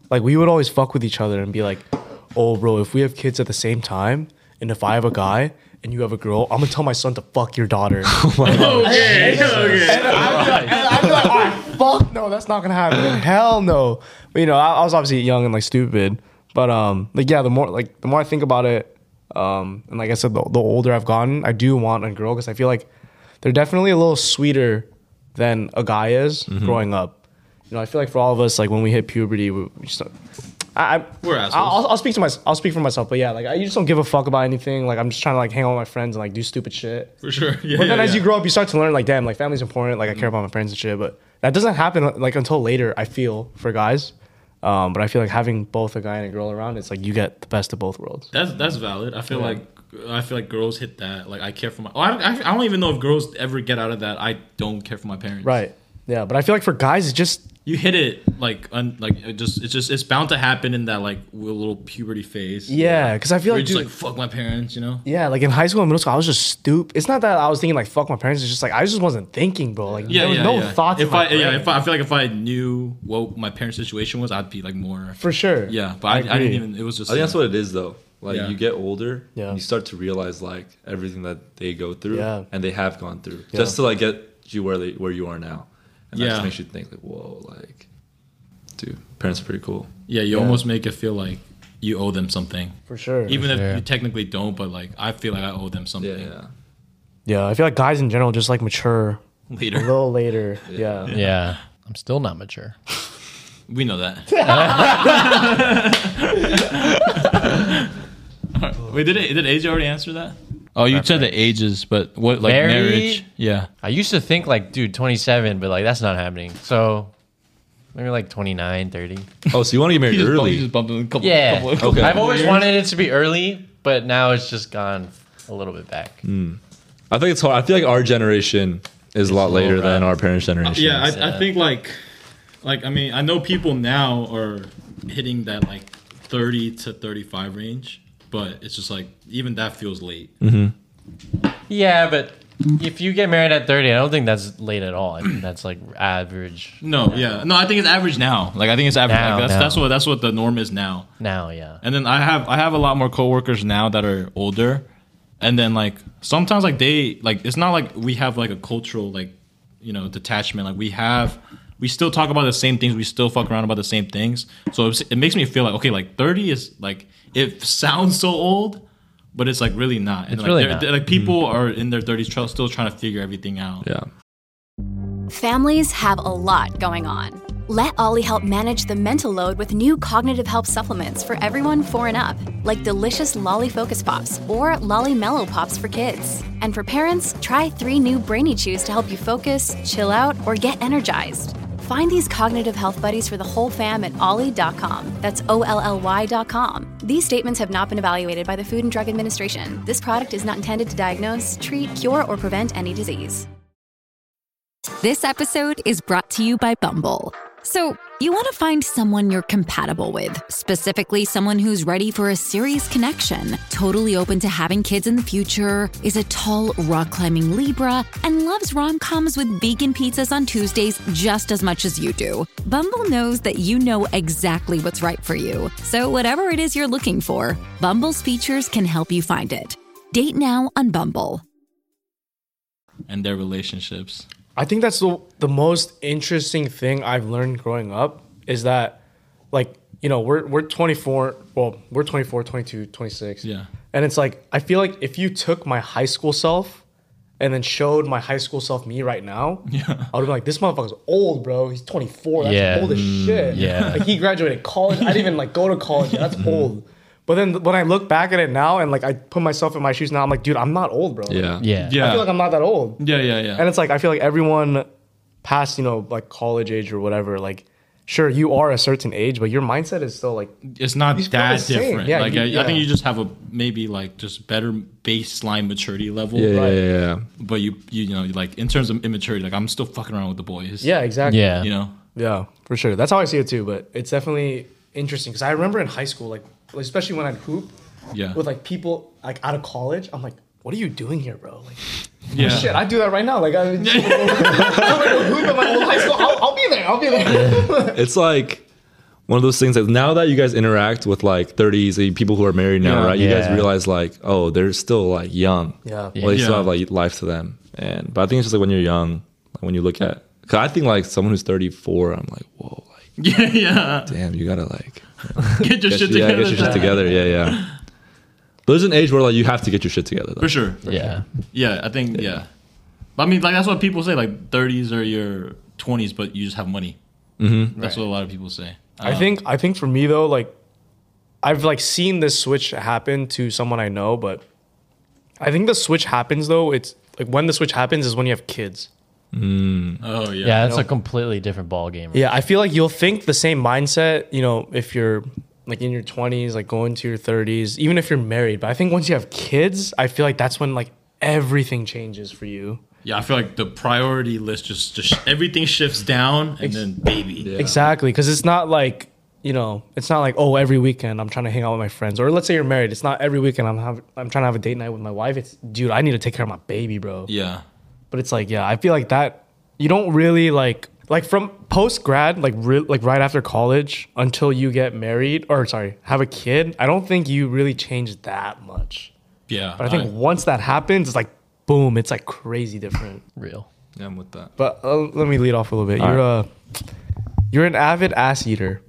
like we would always fuck with each other and be like, oh, bro, if we have kids at the same time, and if I have a guy and you have a girl, I'm gonna tell my son to fuck your daughter. Okay, okay. And I'd be like, and I'd be like, oh, fuck no, that's not gonna happen. Hell no. But you know, I, I was obviously young and like stupid. But um, like yeah, the more like the more I think about it, um, and like I said, the, the older I've gotten, I do want a girl because I feel like they're definitely a little sweeter than a guy is Mm-hmm. growing up. You know, I feel like for all of us, like when we hit puberty, we, we just. I, I, We're assholes. I'll, I'll speak to my, I'll speak for myself, but yeah, like I just don't give a fuck about anything. Like I'm just trying to like hang out with my friends and like do stupid shit. For sure. Yeah, But then yeah, as yeah. you grow up, you start to learn like, damn, like family's important. Like I care about my friends and shit. But that doesn't happen like until later. I feel for guys, um, but I feel like having both a guy and a girl around, it's like you get the best of both worlds. That's that's valid. I feel Yeah. like I feel like girls hit that. Like I care for my. Oh, I, I I don't even know if girls ever get out of that. I don't care for my parents. Right. Yeah. But I feel like for guys, it's just You hit it like un, like it just it's just it's bound to happen in that like little puberty phase. yeah. Because I feel Where like, you're just dude, like fuck my parents, you know. yeah, like in high school and middle school, I was just stupid. It's not that I was thinking like fuck my parents. It's just like I just wasn't thinking, bro. Like Yeah, there was yeah, no yeah. thoughts. If in my I yeah, brain. if I, I feel like if I knew what my parents' situation was, I'd be like more. for sure. Yeah, but I, I, agree. didn't even. It was just. I think that's uh, what it is, though. Like Yeah. you get older, Yeah. and you start to realize like everything that they go through, Yeah. and they have gone through, Yeah. just to like get you where they where you are now. And that Yeah. just makes you think like, whoa, like, dude, parents are pretty cool. Yeah, you Yeah. almost make it feel like you owe them something, For sure. even if sure. you technically don't. But like, I feel like I owe them something. Yeah, yeah. yeah, I feel like guys in general just like mature a Later, little later. Yeah. Yeah. I'm still not mature. we know that. Wait, did it, did A J already answer that? Oh, you said the ages, but what like Married? marriage? Yeah. I used to think like, dude, twenty-seven, but like that's not happening. So maybe like twenty-nine, thirty. Oh, so you want to get married You just, bumped, early? you just bumped in a couple. Yeah. couple, couple Okay. I've always years. wanted it to be early, but now it's just gone a little bit back. I think it's hard. I feel like our generation is a lot a little later than rough. our parents' generation. Yeah, I, I Yeah. think like, like I mean, I know people now are hitting that like thirty to thirty-five range, but it's just like even that feels late. Yeah, but if you get married at thirty, I don't think that's late at all. I think that's like average No, yeah, no, I think it's average now. Like I think it's average. Now, like, that's now. that's what that's what the norm is now. now, yeah. And then I have I have a lot more coworkers now that are older, and then like sometimes like they like it's not like we have like a cultural like you know detachment. Like we have we still talk about the same things. We still fuck around about the same things. So it's, it makes me feel like okay, like thirty is like it sounds so old, but it's like really not. And It's like, really they're- not. they're- like people are in their thirties tr- still trying to figure everything out. Yeah. Families have a lot going on. Let Ollie help manage the mental load with new cognitive help supplements for everyone four and up, like delicious Lolly Focus Pops or Lolly Mellow Pops for kids. And for parents, try three new Brainy Chews to help you focus, chill out, or get energized. Find these cognitive health buddies for the whole fam at ollie dot com. That's O L L Y dot com. These statements have not been evaluated by the Food and Drug Administration. This product is not intended to diagnose, treat, cure, or prevent any disease. This episode is brought to you by Bumble. So, you want to find someone you're compatible with, specifically someone who's ready for a serious connection, totally open to having kids in the future, is a tall, rock-climbing Libra, and loves rom-coms with vegan pizzas on Tuesdays just as much as you do. Bumble knows that you know exactly what's right for you. So, whatever it is you're looking for, Bumble's features can help you find it. Date now on Bumble. And their relationships. I think that's the the most interesting thing I've learned growing up is that, like, you know, we're we're twenty-four, well, we're twenty-four, twenty-two, twenty-six. Yeah. And it's like, I feel like if you took my high school self and then showed my high school self me right now, Yeah. I would be like, this motherfucker's old, bro. He's twenty-four. That's Yeah. old as shit. yeah. Like, he graduated college. I didn't even, like, go to college. That's old. But then when I look back at it now and, like, I put myself in my shoes now, I'm like, dude, I'm not old, bro. Yeah. Yeah. Yeah. I feel like I'm not that old. yeah, yeah, yeah. And it's like I feel like everyone past, you know, like college age or whatever, like sure you are a certain age, but your mindset is still like It's not You feel that the same. different. Yeah, like you- I, yeah. I think you just have a maybe like just better baseline maturity level. Yeah, yeah, Right. yeah, yeah. But you you know like in terms of immaturity, like I'm still fucking around with the boys. yeah, exactly. Yeah. You know. Yeah, for sure. That's how I see it too. But it's definitely interesting because I remember in high school, like especially when I'd hoop Yeah. with like people like out of college, I'm like, what are you doing here, bro? Like, yeah. shit, I do that right now. Like, I, I'm gonna go hoop at my old high school. I'll, I'll be there. I'll be there. It's like one of those things that now that you guys interact with like thirties and people who are married now, Yeah. right? You guys Yeah. realize like, oh, they're still like young. Yeah. Well, they still Yeah. have like life to them. And but I think it's just like when you're young, like, when you look at, cause I think like someone who's thirty-four, I'm like, whoa, like Yeah, yeah. damn, you gotta like Get your get, shit yeah, together. get your shit together. Yeah, yeah. But there's an age where like you have to get your shit together. Though. For sure. Yeah. Yeah, I think yeah. But I mean, like that's what people say. Like thirties are your twenties, but you just have money. Mm-hmm. That's what a lot of people say. I think I think for me though, like I've like seen this switch happen to someone I know, but I think the switch happens though. It's like when the switch happens is when you have kids. Oh yeah. Yeah, it's a completely different ball game. Yeah, I feel like you'll think the same mindset, you know, if you're like in your twenties, like going to your thirties, even if you're married. But I think once you have kids, I feel like that's when like everything changes for you. Yeah, I feel like the priority list just just everything shifts down and then baby. Exactly, because it's not like, you know, it's not like, oh, every weekend I'm trying to hang out with my friends. Or let's say you're married, it's not every weekend I'm have, I'm trying to have a date night with my wife. It's, dude, I need to take care of my baby, bro. Yeah. But it's like, yeah, I feel like that you don't really like like from post grad, like re- like right after college until you get married or sorry, have a kid. I don't think you really change that much. Yeah. But I think once that happens, it's like boom, it's like crazy different. Real. Yeah, I'm with that. But uh, let me lead off a little bit. You're a you're an avid ass eater.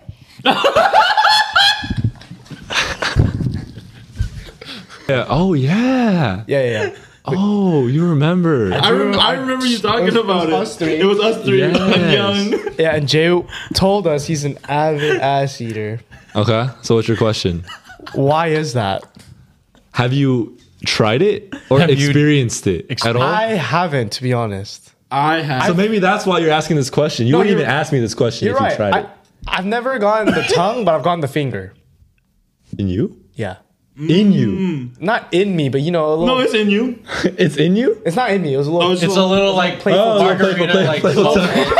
Yeah. Oh yeah. Yeah, yeah. yeah. Oh, you remember? I, rem- I remember you talking it was about it. us three. It was us three. Yes. I'm young. Yeah, and Jay told us he's an avid ass eater. Okay. So what's your question? Why is that? Have you tried it or Have you experienced it at all? I haven't, to be honest. I have. So maybe that's why you're asking this question. You No, wouldn't you're- even ask me this question You're if you right. tried I, it. I've never gotten the tongue, but I've gotten the finger. In you? Yeah. In you? Not in me, but you know, a little. no, it's in you. It's in you? it's not in me. It was a little. Oh, it's It's a little like playful Oh, margarita, playful, like playful, slow- playful.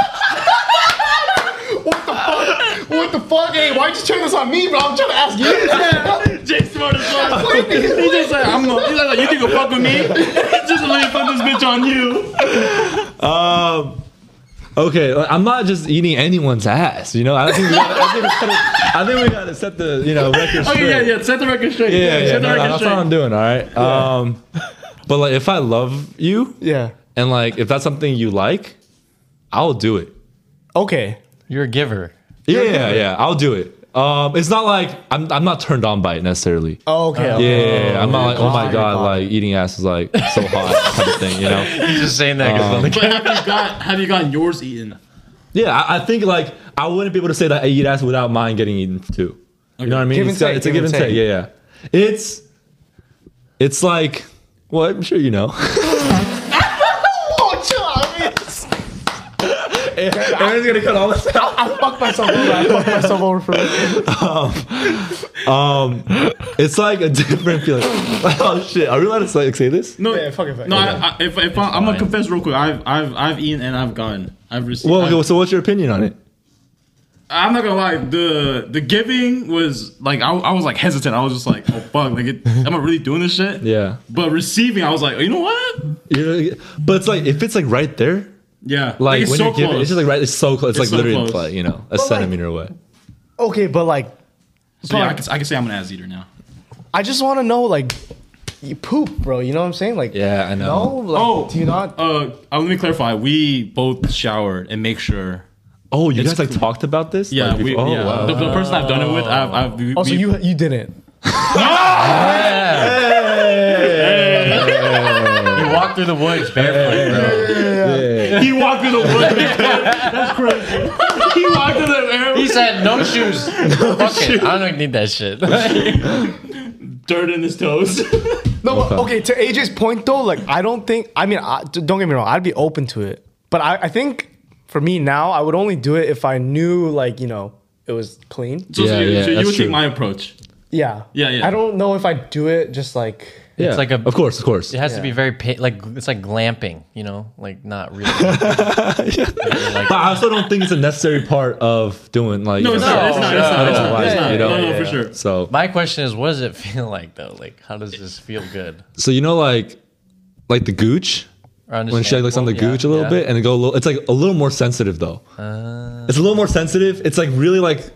what the fuck? Hey, why'd you turn this on me, bro? I'm trying to ask you. Jay smart as fuck. He just like, I'm gonna, he's like, you think you'll fuck with me? Just let me put this bitch on you. Um, okay, like, I'm not just eating anyone's ass. You know, I think we gotta, I think we gotta, I think we gotta set the you know record straight. Okay, yeah, yeah. Set the record straight. yeah, yeah. Set the no, record that's straight. what I'm doing. All right. Um, but like, if I love you Yeah. and like if that's something you like, I'll do it. Okay. You're a giver. Yeah, yeah, yeah. I'll do it. Um, it's not like I'm I'm not turned on by it necessarily. Oh, okay. Yeah, okay. yeah, yeah. I'm not like, oh my God. god, like eating ass is like so hot kind of thing, you know? He's just saying that because Um, the But have you got have you gotten yours eaten? Yeah, I, I think like I wouldn't be able to say that I eat ass without mine getting eaten too. You know what I mean? Give and It's, got- take, it's a give give and and take. take. Yeah, yeah. It's it's like well, I'm sure you know. Oh, chill out. I mean, Aaron's gonna cut all this out. I fucked myself over. I fucked myself over for it. Um, it's like a different feeling. Oh shit! Are we allowed to like say this? No, Yeah, fuck it, fuck it. no. I, I, if if I, I'm gonna confess real quick, I've I've I've eaten and I've gotten. I've received. Well, I've- okay, so what's your opinion on it? I'm not gonna lie. The the giving was like I, I was like hesitant. I was just like, oh fuck, like it, am I really doing this shit? Yeah. But receiving, I was like, you know what? You're, but it's like if it's like right there, Yeah. like it's when so you're giving, close. it's just like right. It's so close. It's, like so literally, close. like, you know, a like- centimeter away. Okay, but like, So yeah, I but can, I can say I'm an ass eater now. I just want to know, like, you poop, bro. You know what I'm saying? Like, Yeah, I no, know. like, Oh, do you not? Uh, uh, let me clarify. We both showered and make sure. Oh, you It's guys like clean. talked about this? Yeah, Like, we. before- oh, yeah. wow. The, the person I've done it with, I've. I've we, Oh, so we- you you didn't? You walk through the woods barefoot, bro. He walked through the woods. That's crazy. He walked through the air. He said no shoes. Fuck it. I don't need that shit. dirt in his toes. No, but, okay. To A J's point though, like I don't think. I mean, I, d- don't get me wrong. I'd be open to it, but I, I think for me now, I would only do it if I knew, like you know, it was clean. So, so Yeah, you, yeah, so you that's would true. take my approach. Yeah. Yeah, yeah. I don't know if I do it just like. Yeah, It's like a- of course, of course. It has to be very pa- like it's like glamping, you know, like not really. Like, But I also don't think it's a necessary part of doing like. No, you it's know, not. It's not. It's not. It's not. Otherwise, It's not. you know, No, no, yeah, for yeah. sure. So, my question is, what does it feel like though? Like, how does this feel good? so you know, like, like the gooch. Or When she like on the understandable? gooch a little Yeah, bit, and it go a little. It's like a little more sensitive though. yeah. Uh, It's a little more sensitive. It's like really like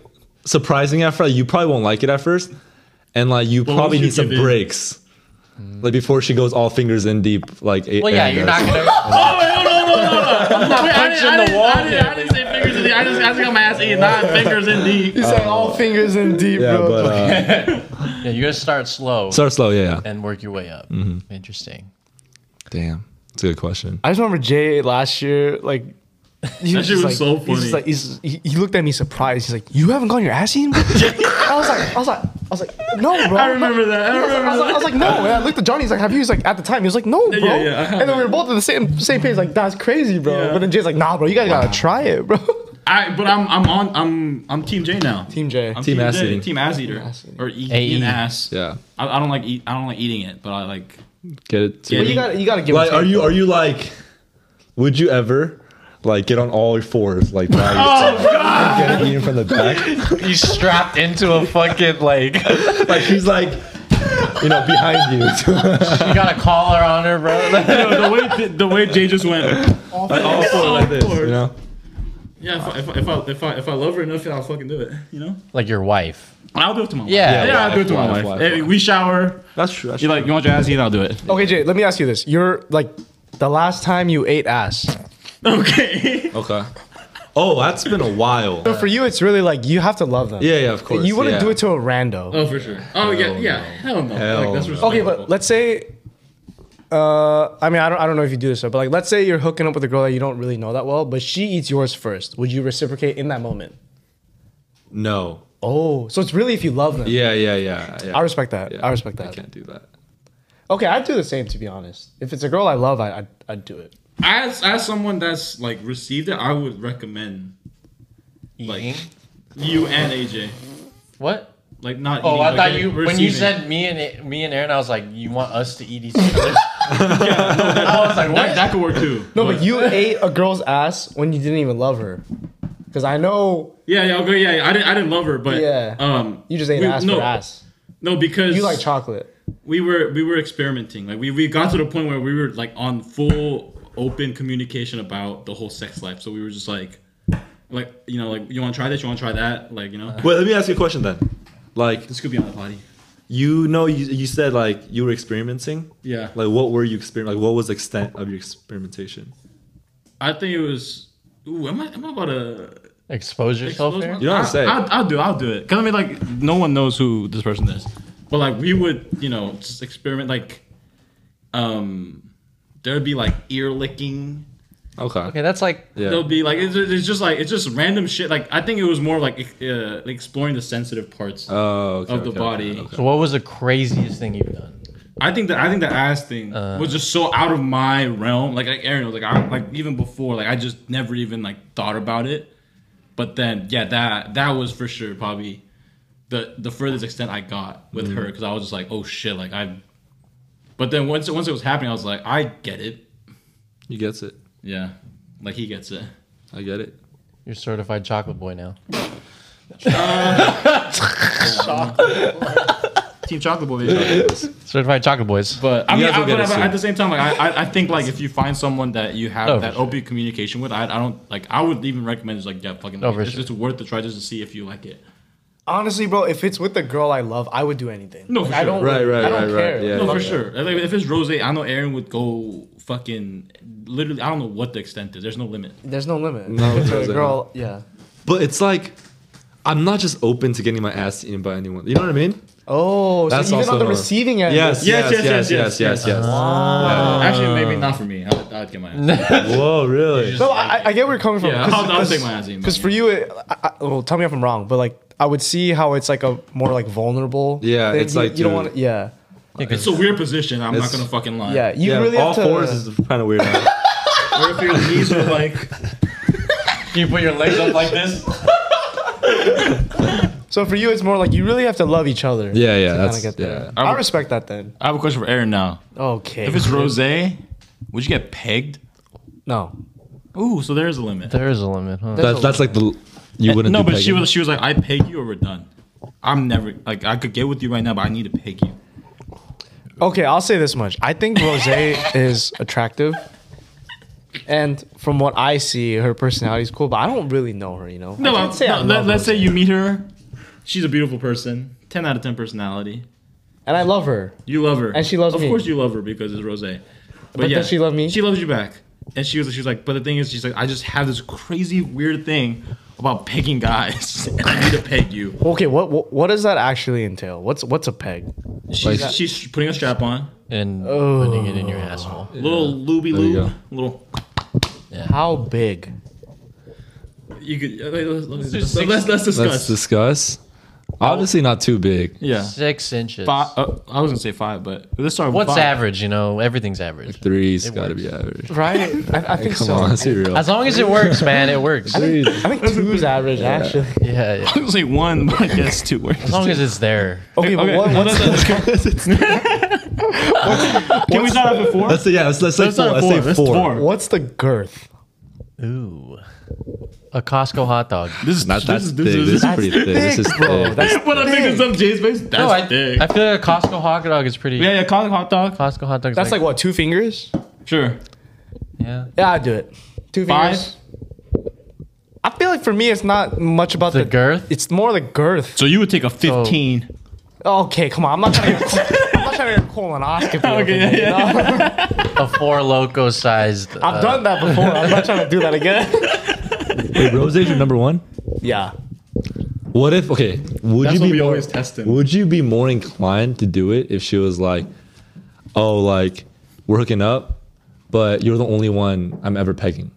surprising at first. You probably won't like it at first, and like you Well, probably once you need some give in- breaks, like before she goes all fingers in deep. Like Well, yeah, you're not gonna. Oh wait, no, no, no, no! I'm not punching the wall I didn't, I didn't say fingers in deep. I just, I just got my ass eaten, not fingers in deep. He's like all fingers in deep, Yeah, bro. but uh, Yeah, you gotta start slow start slow. Yeah, yeah. and work your way up. Interesting. Damn, that's a good question. I just remember Jay last year, like. He That shit just was like, so He's just funny. like, he's, he, he looked at me surprised. He's like, "You haven't gotten your ass eaten?" bro?" I was like, I was like, I was like, "No, bro." I remember that. I I was, like, remember I, was like, I was like, "No." And I looked at Johnny. He's like, "Have you?" He's like, at the time, he was like, "No, bro." Yeah, yeah, I have and then we were both at the same same page. Like, that's crazy, bro. Yeah. But then Jay's like, "Nah, bro. You guys gotta try it, bro." I, but I'm, I'm on, I'm, I'm Team J now. Team J. I'm Team ass J, eating. Team ass eater, Ass eating. or eat, A E. eating ass. Yeah, I, I don't like eat. I don't like eating it, but I like. get it. Yeah, But you gotta, you gotta give. Like, it to are him, you bro. are you like? Would you ever? Like get on all fours, like by yourself, and get it eaten from the back. You strapped into a fucking like. Like she's like, you know, behind you. You got a collar on her, bro. the way the way Jay just went. Like all four like this, you know. Yeah, if I, if I if I if I if I love her enough, I'll fucking do it. You know. Like your wife. I'll do it to my wife. Yeah. yeah, I'll do it to my wife, wife. wife, Hey, wife. we shower. That's true. That's You like you want your ass eaten? I'll do it. Okay, Jay. Let me ask you this: You're like the last time you ate ass. Okay. Okay. Oh, that's been a while. So for you, it's really like you have to love them. Yeah, yeah, of course. You wouldn't yeah. do it to a rando. Oh, for sure. Oh yeah, Hell yeah. no. Hell no. Hell like that's no. respectful. Okay, but let's say, uh, I mean, I don't, I don't know if you do this, but like, let's say you're hooking up with a girl that you don't really know that well, but she eats yo's first. Would you reciprocate in that moment? No. Oh, so it's really if you love them. Yeah, yeah, yeah. yeah. I respect that. Yeah, I respect that. I can't do that. Okay, I'd do the same to be honest. If it's a girl I love, I, I'd, I'd do it. as as someone that's like received it, I would recommend Eating? you and A J. What? Like not. Oh, eating, I like, thought uh, you when you receiving. said me and me and Aaron, I was like, you want us to eat each other? I was like, that, what? that could work too. No, but you ate a girl's ass when you didn't even love her. Because I know Yeah, yeah, okay, yeah, yeah. I didn't, I didn't love her, but Yeah. um, you just ate we- ass no, for ass. No, because You like chocolate. we were we were experimenting. Like we, we got to the point where we were like on full open communication about the whole sex life. So we were just like, like you know, like you want to try this, you want to try that, like you know. Wait, let me ask you a question then. Like, This could be on the potty. you know, you, you said like you were experimenting. Yeah. Like, what were you experiment? Like, what was the extent of your experimentation? I think it was. Ooh, am I am I about to Expose yourself expose here? my- You don't have to say it. I, I'll, I'll do. I'll do it. Cause I mean, like, no one knows who this person is, but like, we would, you know, just experiment. Like, um, there'd be like ear licking. Okay. Okay, that's like Yeah. There'll be like it's, it's just like it's just random shit. Like I think it was more like uh, exploring the sensitive parts Oh, okay, of the okay, body. okay, okay. So what was the craziest thing you've done? I think that I think the ass thing Uh. was just so out of my realm. Like, like Aaron was like, I, like even before, like I just never even like thought about it. But then, yeah, that that was for sure probably the the furthest extent I got with Mm-hmm. her because I was just like, oh shit, like I. But then once once it was happening, I was like, I get it. He gets it. Yeah, like he gets it. I get it. You're certified chocolate boy now. Team Chocolate Boy. Baby. Certified chocolate boys. But I You mean, guys will I, get but, it but soon. at the same time, like I, I, I think like if you find someone that you have Oh, for that sure. open communication with, I, I don't like. I would even recommend just like yeah, fucking. Oh, like, for it's sure. just worth the try just to see if you like it. Honestly, bro, if it's with the girl I love, I would do anything. No, Like, for I sure. don't. Right, right, I don't right, care. right, yeah. No, for Fuck sure. Like, if it's rose, I know Aaron would go fucking literally. I don't know what the extent is. There's no limit. There's no limit. No, If it's there's a a- girl, yeah. But it's like, I'm not just open to getting my ass eaten by anyone. You know what I mean? Oh, That's so even also on the a- receiving end. Yes, Yes, yes, yes, yes, yes, yes, yes, yes, yes. Actually, maybe not for me. I'd, I'd get my ass. Whoa, really? No, I, I get where you're coming from. Yeah, I'll, I'll take my ass eaten. Because for you, it, I, I, well, tell me if I'm wrong, but like I would see how it's like a more like vulnerable. Yeah, thing. it's You- like you don't to- want to. Yeah, It's a weird position. I'm not It's- gonna fucking lie. yeah. You Yeah, really all have to. fours is kind of weird. Now. What if your knees are like? You put your legs up like this? So for you, it's more like you really have to love each other. Yeah, yeah, to that's- kinda get there. yeah. I respect that then. I have a question for Aaron now. Okay. If it's rose, would you get pegged? no, Ooh, so there's a limit. There is a limit, huh? That's that's like the you wouldn't. No, do but she pegging. was she was like, I peg you or we're done. I'm never like I could get with you right now, but I need to peg you. okay. I'll say this much. I think Rose is attractive, and from what I see, her personality is cool. But I don't really know her. You know. I No, can't say I no let, love let's Rosé. say you meet her She's a beautiful person. ten out of ten personality. And I love her. You love her. And she loves of me. Of course you love her because it's Rose. But, But yeah, does she love me? She loves you back. And she was, she was like, but the thing is, she's like, I just have this crazy weird thing about pegging guys. And I need to peg you. Okay, what, what what does that actually entail? What's what's a peg? She's, she's putting a strap on. And Oh. putting it in your asshole. Little looby There you loob. go. Little. How big? You could, uh, let's, let's, do let's, six- let's, let's discuss. Let's discuss. Obviously not too big. yeah. Six inches. Five, uh, I was gonna say five, but let's start with What's five. average? You know, everything's average. Three's It got to works. be average. Right? I, I think Come so. on, let's be real. As long as it works, man, it works. I think, I think two's average, actually. Yeah, yeah. I was gonna say one, but I guess two works. As long as it's there. Okay, but Okay, what, what's the, Can we start off at four? Let's say, yeah, let's, let's say Let's four. start at Let's four. say Let's four. four. what's the girth? Ooh. A Costco hot dog. This is Not this that's is- big. this is- This is pretty thick. This is bro. thick. That's When I think of Jay's face, that's No, I, big. I feel like a Costco hot dog is pretty. yeah, yeah, call it hot dog. Costco hot dog's that's like what, two fingers? Sure. yeah. Yeah, I'd do it. Two Five. fingers. I feel like for me, it's not much about The the, girth? It's more the girth. So you would take a fifteen. Okay, come on. I'm not trying to get, I'm not trying to get a colonoscopy. Okay, over yeah, here, yeah, you know? A four loco sized. I've done that before. I'm not trying to do that again. Wait, Rose is your number one? Yeah. What if, okay, would That's you what be we more, always test him. Would you be more inclined to do it if she was like, oh, like, we're hooking up, but you're the only one I'm ever pegging?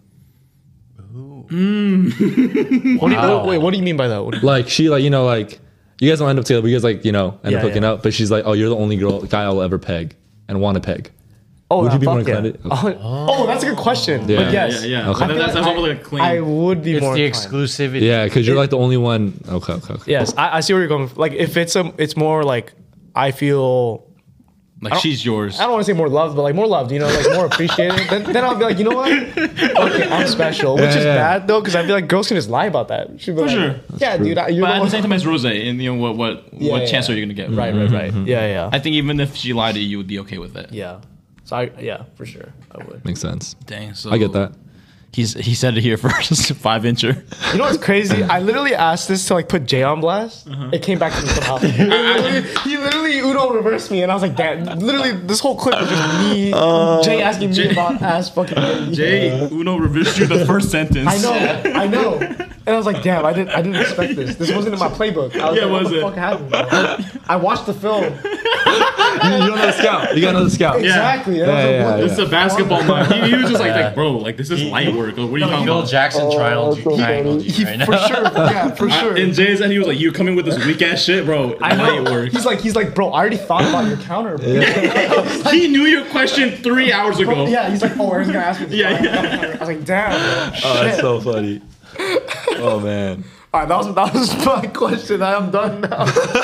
What do you, Wow. wait, what do you mean by that? What do you- Like, she, like, you know, like, you guys don't end up together, but you guys, like, you know, end Yeah, up hooking yeah. up, but she's like, oh, you're the only girl, guy I'll ever peg and want to peg. Oh, Would you be fuck more yeah. inclined to- Oh, oh, that's a good question. Yeah. But yes. Yeah, yeah. Okay. That- I feel that's like that's I- almost like a claim. I would be It's more the inclined. exclusivity. Yeah, because you're like the only one. Okay, okay, okay. Yes, I, I see where you're going. Like, if it's a, it's more like I feel. like she's yours. I don't want to say more loved, but like more loved. You know, like more appreciated. then, then I'll be like, you know what? Okay, I'm special, which Yeah, is yeah. bad though, because I feel like girls can just lie about that. She'd be like, sure. Yeah, dude, I, you're But the at the one. same time, it's Rose, and you know what? What Yeah, what yeah, chance yeah. are you gonna get? Right, right, right. Yeah, yeah, I think even if she lied to you, you would be okay with it. yeah. So I, yeah, for sure, I would. Makes sense. Dang. So I get that. He's he said it here first. Five incher. You know what's crazy? I literally asked this to like put Jay on blast. It came back to me somehow. he, literally, he literally Uno reversed me, and I was like, "Damn!" Literally, this whole clip was just me, Jay asking me Jay- about ass fucking. Jay Uno reversed you the first sentence. I know, I know. And I was like, "Damn! I didn't, I didn't expect this. This wasn't in my playbook." I was Yeah, like, "What was the it? fuck happened?" bro? I watched the film. You, you don't know the scout. You got to know the scout. Exactly. And I was Yeah, like, yeah, what yeah. the It's a basketball mind. He, he was just like, like, bro, like this is light work. Like, what are you talking Phil about? Jackson triangled you, so triangled you He, right now. for sure, yeah, for sure. And Jay's and he was like, you coming with this weak ass shit, bro. I Light know. work. He's like, he's like, bro. I already thought about your counter, bro. He knew your question three hours ago. Yeah, he's like, oh, Aaron's gonna ask me. This. Yeah, I was like, damn. Bro. Oh, that's Shit. so funny. Oh, man. All right, that was that was my question. I'm done now.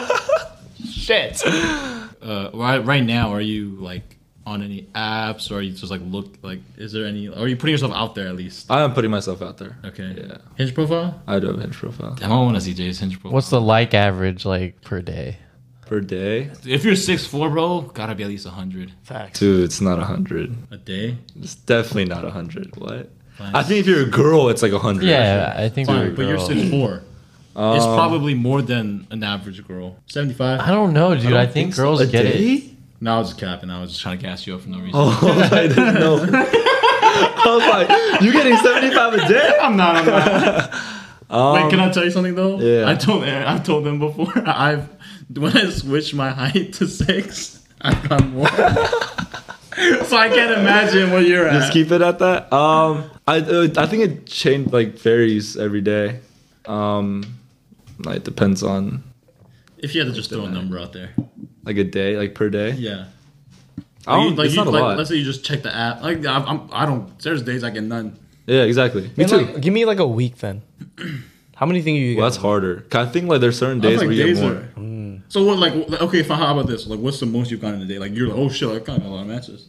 Shit. Uh, right, right now, are you like on any apps, or are you just like look like? Is there any? Are you putting yourself out there at least? I am putting myself out there. Okay. Yeah. Hinge profile. I do have a Hinge profile. Damn, I want to see Jay's Hinge profile. What's the like average like per day? Per day? If you're six four, bro, gotta be at least a hundred Facts. Dude, it's not one hundred. a day. It's definitely not one hundred. What? I think if you're a girl, it's like one hundred. Yeah, I think we're a Fine, but you're girl. six four. It's probably more than an average girl. Seventy five. I don't know, dude. I, think, so. girls A get day? it. No, I was just capping. I was just trying to gas you up for no reason. Oh, I didn't know. I was like, you getting seventy-five a day? I'm not. I'm not. Wait, can I tell you something though? yeah. I told I've told them before. I've when I switched my height to six, I've got more. So I can't imagine what you're Just at. keep it at that. Um, I uh, I think it change like varies every day. Um, like depends on If you had to just throw a number out there, like a day, like per day. yeah. I don't, You- like it's you, not a like, lot. let's say you just check the app. Like I'm, I'm, I don't. There's days I get none. Yeah, exactly. Me And, too. like, give me like a week then. How many think you get? Well, that's harder. 'Cause I think like there's certain days Like, where you days get more. are- So what? Like okay, fine. How about this? Like, what's the most you've gotten in a day? Like you're like, oh shit, I got a lot of matches.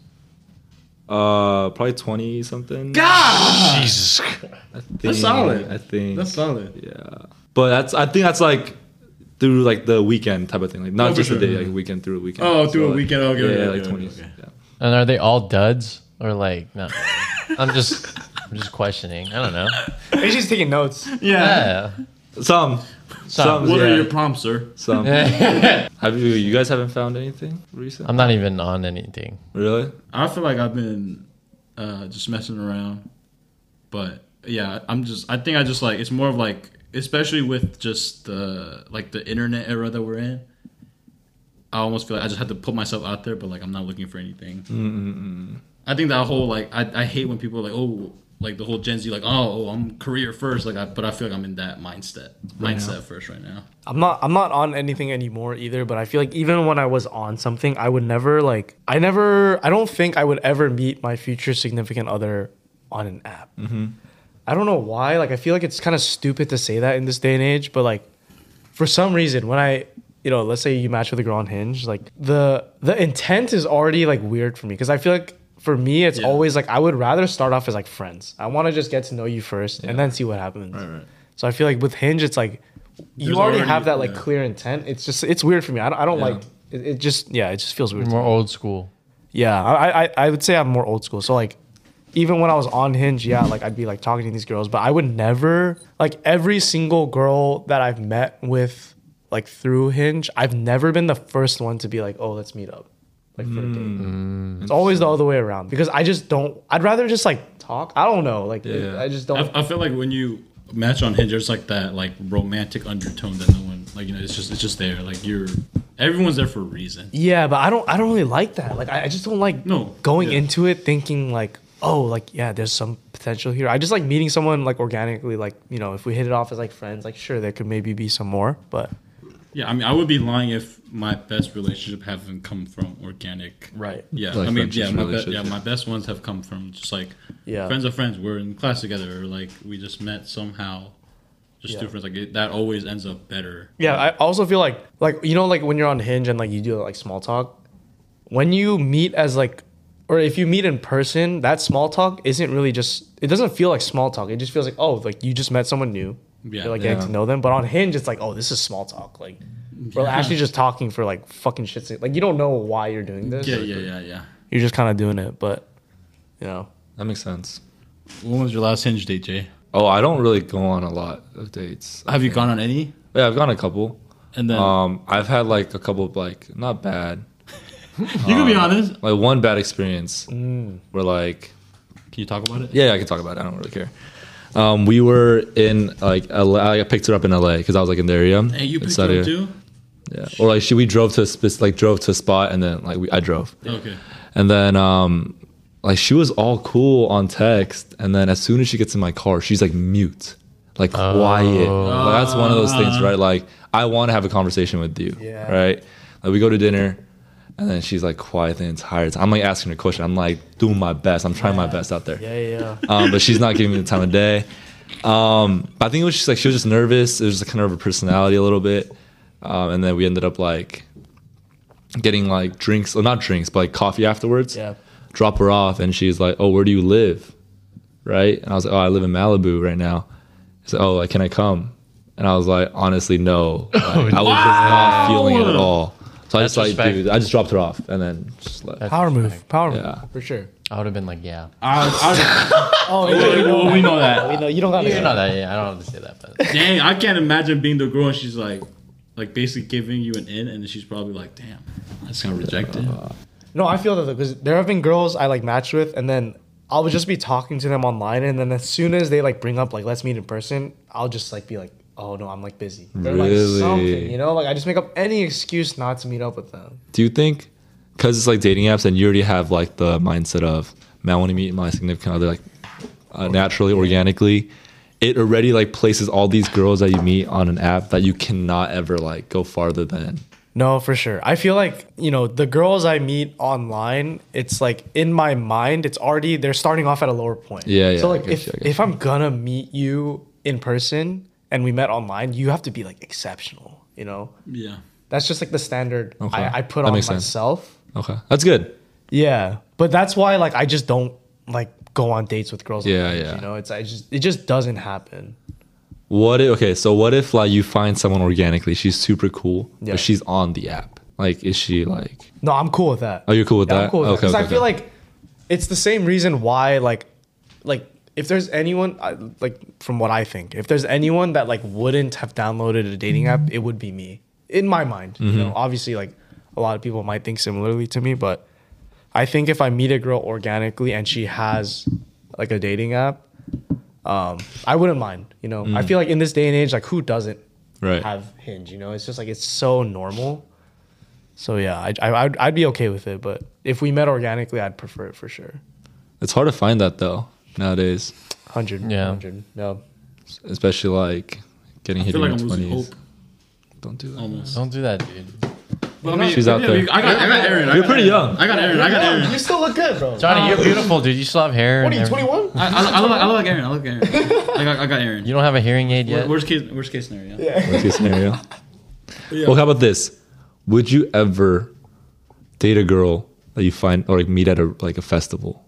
Uh, probably twenty something. God, Jesus. I think, That's solid. I think that's solid. Yeah, but that's I think that's like through like the weekend type of thing, like not Oh, for just sure. a day, like weekend through a weekend. Oh, through a like, weekend, okay, yeah, okay, like okay, twenty. okay. Yeah. And are they all duds or like no? I'm just, I'm just questioning. I don't know. He's just taking notes. Yeah. Yeah. Some Some, What yeah. are your prompts, sir? Some. Have you? You guys haven't found anything recent? I'm not even on anything. Really? I feel like I've been uh, just messing around, but yeah, I'm just. I think I just like it's more of like, especially with just the like the internet era that we're in. I almost feel like I just have to put myself out there, but like I'm not looking for anything. Mm-mm-mm. I think that whole like I, I hate when people are like, oh, like the whole Gen Z like, oh, oh I'm career first, like I but I feel like I'm in that mindset mindset first right now. I'm not I'm not on anything anymore either, but I feel like even when I was on something, I would never like I never I don't think I would ever meet my future significant other on an app. Mm-hmm. I don't know why. Like I feel like it's kind of stupid to say that in this day and age, but like for some reason when I you know, let's say you match with a girl on Hinge, like the the intent is already like weird for me because I feel like for me it's Yeah. always like I would rather start off as like friends. I want to just get to know you first Yeah. and then see what happens. Right, right. So I feel like with Hinge it's like you There's already, already- have that like yeah. clear intent. It's just it's weird for me. I don't, I don't Yeah. like it, it. Just yeah, it just feels weird. to More me. old school. Yeah, I, I I would say I'm more old school. So like even when I was on Hinge, yeah, like I'd be like talking to these girls, but I would never like every single girl that I've met with like through Hinge, I've never been the first one to be like, oh, let's meet up, like for a date. It's always the other way around because I just don't. I'd rather just like talk. I don't know, like it- Yeah. I just don't. I, I feel like when you match on Hinge, there's like that like romantic undertone that no one like you know it's just it's just there. Like you're everyone's there for a reason. Yeah, but I don't. I don't really like that. Like I, I just don't like No, going yeah. into it thinking like, oh, like yeah, there's some potential here. I just like meeting someone like organically. Like you know, if we hit it off as like friends, like sure, there could maybe be some more. But Yeah, I mean I would be lying if my best relationship haven't come from organic. right, Yeah, Like I mean, friendships, yeah, my be- relationships, yeah, yeah. my best ones have come from just like Yeah. friends of friends. We're in class together, or like we just met somehow, just Yeah. through friends. Like it, that always ends up better. yeah. I also feel like like you know like when you're on Hinge and like you do like small talk, when you meet as like, or if you meet in person, that small talk isn't really just. It doesn't feel like small talk. It just feels like oh, like you just met someone new. Yeah. You're like getting Yeah. to know them. But on Hinge, it's like oh, this is small talk. Like we're Yeah. actually just talking for like fucking shit. Like you don't know why you're doing this. Yeah, yeah, yeah, yeah. You're just kind of doing it, but you know. That makes sense. When was your last Hinge date, Jay? Oh, I don't really go on a lot of dates. Have you gone on any? Yeah, I've gone a couple. And then Um, I've had like a couple of like not bad, you can be honest. like one bad experience Mm. where like Can you talk about it? yeah, I can talk about it. I don't really care. Um, we were in like L A. I picked her up in L A because I was like in the area. Hey, you picked inside her up here. too? Yeah, or like she we drove to a spe- like drove to a spot and then like we I drove. Okay. And then um like she was all cool on text and then as soon as she gets in my car, she's like mute. Like quiet. Like, that's one of those things, right? Like I want to have a conversation with you. Yeah. Right? Like we go to dinner and then she's like quiet the entire time. I'm like asking her a question. I'm like doing my best. I'm trying my best out there. Yeah, yeah, yeah. Um, but she's not giving me the time of day. Um, but I think it was just like she was just nervous. It was just kind of her personality a little bit. Um, and then we ended up like getting like drinks, well, not drinks, but like coffee afterwards. Yeah. Drop her off, and she's like, "Oh, where do you live?" Right? And I was like, "Oh, I live in Malibu right now." She's like, "Oh, like, can I come?" And I was like, "Honestly, no." Like, I was just not feeling it at all. So I That's just like, respect. dude, I just dropped her off, and then just left. That's Power respect. move, power Yeah. move, for sure. I would have been like, yeah. I, I, Oh, well, we know that. we know you don't got You know that, yeah. I don't have to say that, but Dang, I can't imagine being the girl and she's like, like basically giving you an in, and then she's probably like, "Damn, I just gonna reject it." No, I feel that because there have been girls I like matched with, and then I'll just be talking to them online, and then as soon as they like bring up like let's meet in person, I'll just like be like, oh no, I'm like busy. Or, like, Really? something, you know, like I just make up any excuse not to meet up with them. Do you think, because it's like dating apps and you already have like the mindset of, man, I want to meet my significant other like uh, naturally, organically, it already like places all these girls that you meet on an app that you cannot ever like go farther than? No, for sure. I feel like, you know, the girls I meet online, it's like in my mind, it's already, they're starting off at a lower point. Yeah, yeah, So I like get if, you, I get if I'm gonna meet you in person and we met online, you have to be like exceptional, you know? Yeah. That's just like the standard Okay. I, I put That on makes sense. myself. Okay, that's good. Yeah. But that's why like I just don't like go on dates with girls. Yeah, online, yeah. You know, it's I just it just doesn't happen. What if, okay, so what if like you find someone organically, she's super cool, Yeah. but she's on the app? Like, is she like, No, I'm cool with that. oh, you're cool with Yeah, that? I'm cool with that. Okay, Because okay, I feel okay. like it's the same reason why like like if there's anyone I- like from what I think, if there's anyone that like wouldn't have downloaded a dating app, it would be me. In my mind, you know, obviously like a lot of people might think similarly to me, but I think if I meet a girl organically and she has like a dating app, um, I wouldn't mind. You know, I feel like in this day and age, like who doesn't Right. have Hinge? You know, it's just like it's so normal. So yeah, I, I I'd, I'd be okay with it. But if we met organically, I'd prefer it for sure. It's hard to find that though nowadays, Hundred, Yeah. hundred, no. especially like getting I hit feel in like your I'm losing twenties. hope. Don't do that. Almost. Don't do that, dude. But, I mean, She's out yeah, there. we- I got, I got Aaron. I You're got pretty Aaron. young. I got Aaron. I got Aaron. You still look good, bro. Johnny, you're beautiful, dude. You still have hair. What are and you, everything. twenty-one? I, I, I, look, I look like Aaron. I look like Aaron. I got, I got Aaron. You don't have a hearing aid yet. Worst case, worst case scenario. Worst case scenario. Well, how about this? Would you ever date a girl that you find or like meet at a like a festival?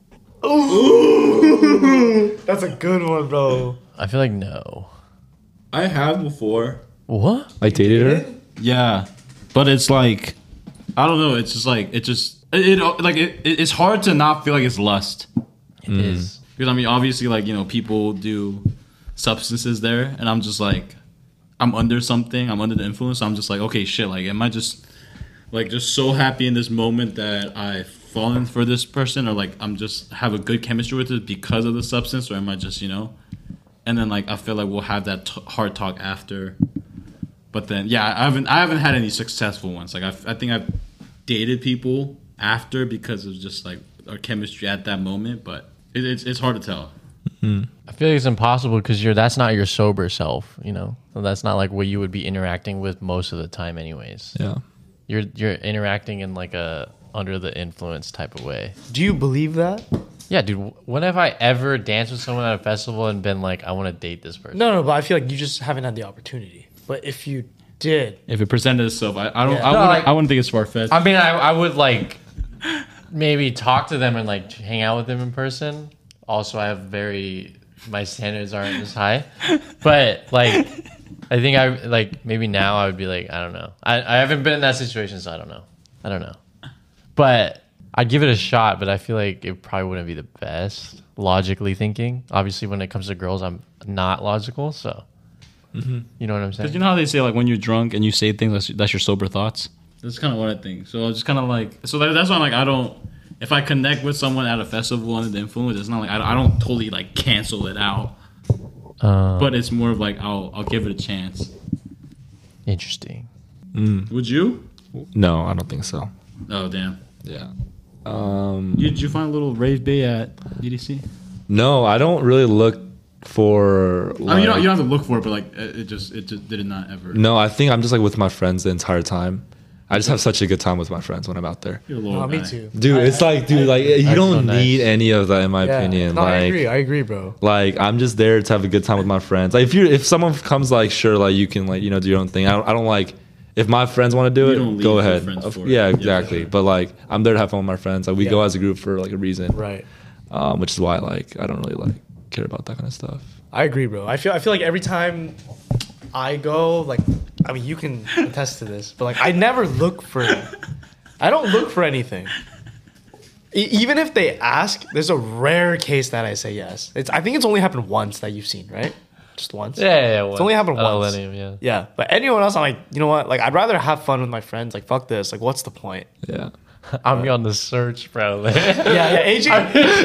That's a good one, bro. I feel like no. I have before. What? Like dated her? Yeah, but it's like, I don't know. It's just like it just it, it like it, it- it's hard to not feel like it's lust It is. because I mean obviously like you know people do substances there, and I'm just like I'm under something. I'm under the influence. So I'm just like okay shit. Like am I just like just so happy in this moment that I've fallen for this person, or like I'm just have a good chemistry with it because of the substance, or am I just you know? And then like I feel like we'll have that t- hard talk after. But then yeah, I haven't I haven't had any successful ones. Like I, I think I've dated people after because of just like our chemistry at that moment. But it, it's it's hard to tell. I feel like it's impossible because you're that's not your sober self. You know, that's not like what you would be interacting with most of the time, anyways. Yeah. You're you're interacting in like a under the influence type of way. Do you believe that? Yeah, dude. When have I ever danced with someone at a festival and been like, I want to date this person? No, no, but I feel like you just haven't had the opportunity. But if you did, If it presented itself, I, I don't Yeah. I, No, wouldn't, like- I wouldn't think it's far fetched. I mean, I, I would like maybe talk to them and like hang out with them in person. Also, I have very my standards aren't as high, but like I think I like maybe now I would be like I don't know. I I haven't been in that situation, so I don't know. I don't know, but I'd give it a shot. But I feel like it probably wouldn't be the best logically thinking. Obviously, when it comes to girls, I'm not logical, so. You know what I'm saying? Because you know how they say like when you're drunk and you say things that's, that's your sober thoughts. That's kind of what I think. So I just kind of like so that, that's why I'm like I don't. If I connect with someone at a festival under the influence, it's not like I, I don't totally like cancel it out. Uh, But it's more of like I'll I'll give it a chance. interesting. Would you? No, I don't think so. Oh damn! Yeah. Um, You, did you find a little rave bay at D D C? no, I don't really look for. Like, I mean, you don't you don't have to look for it, but like it it just it just did it not ever. no, I think I'm just like with my friends the entire time. I just have such a good time with my friends when I'm out there. You're a little no, me guy. too. Dude, it's like, dude, like you That's don't so nice. need any of that in my Yeah. opinion. No, like, I agree. I agree, bro. like I'm just there to have a good time with my friends. Like if you if someone comes like sure like you can like you know do your own thing. I don't, I don't like if my friends want to do You it, don't leave go your ahead. friends Of- for it. yeah, Yeah, exactly. sure. But like I'm there to have fun with my friends. Like we Yeah. go as a group for like a reason. Right. Um, which is why like I don't really like care about that kind of stuff. I agree, bro. I feel I feel like every time I go, like, I mean, you can attest to this, but like, I never look for. I don't look for anything. E- even if they ask, there's a rare case that I say yes. It's. I think it's only happened once that you've seen, right? Just once. Yeah, yeah, yeah. It's only happened once. Millennium, yeah. Yeah, but anyone else, I'm like, you know what? Like, I'd rather have fun with my friends. Like, fuck this. Like, what's the point? Yeah. I'm on the search, bro. Yeah, yeah. A J.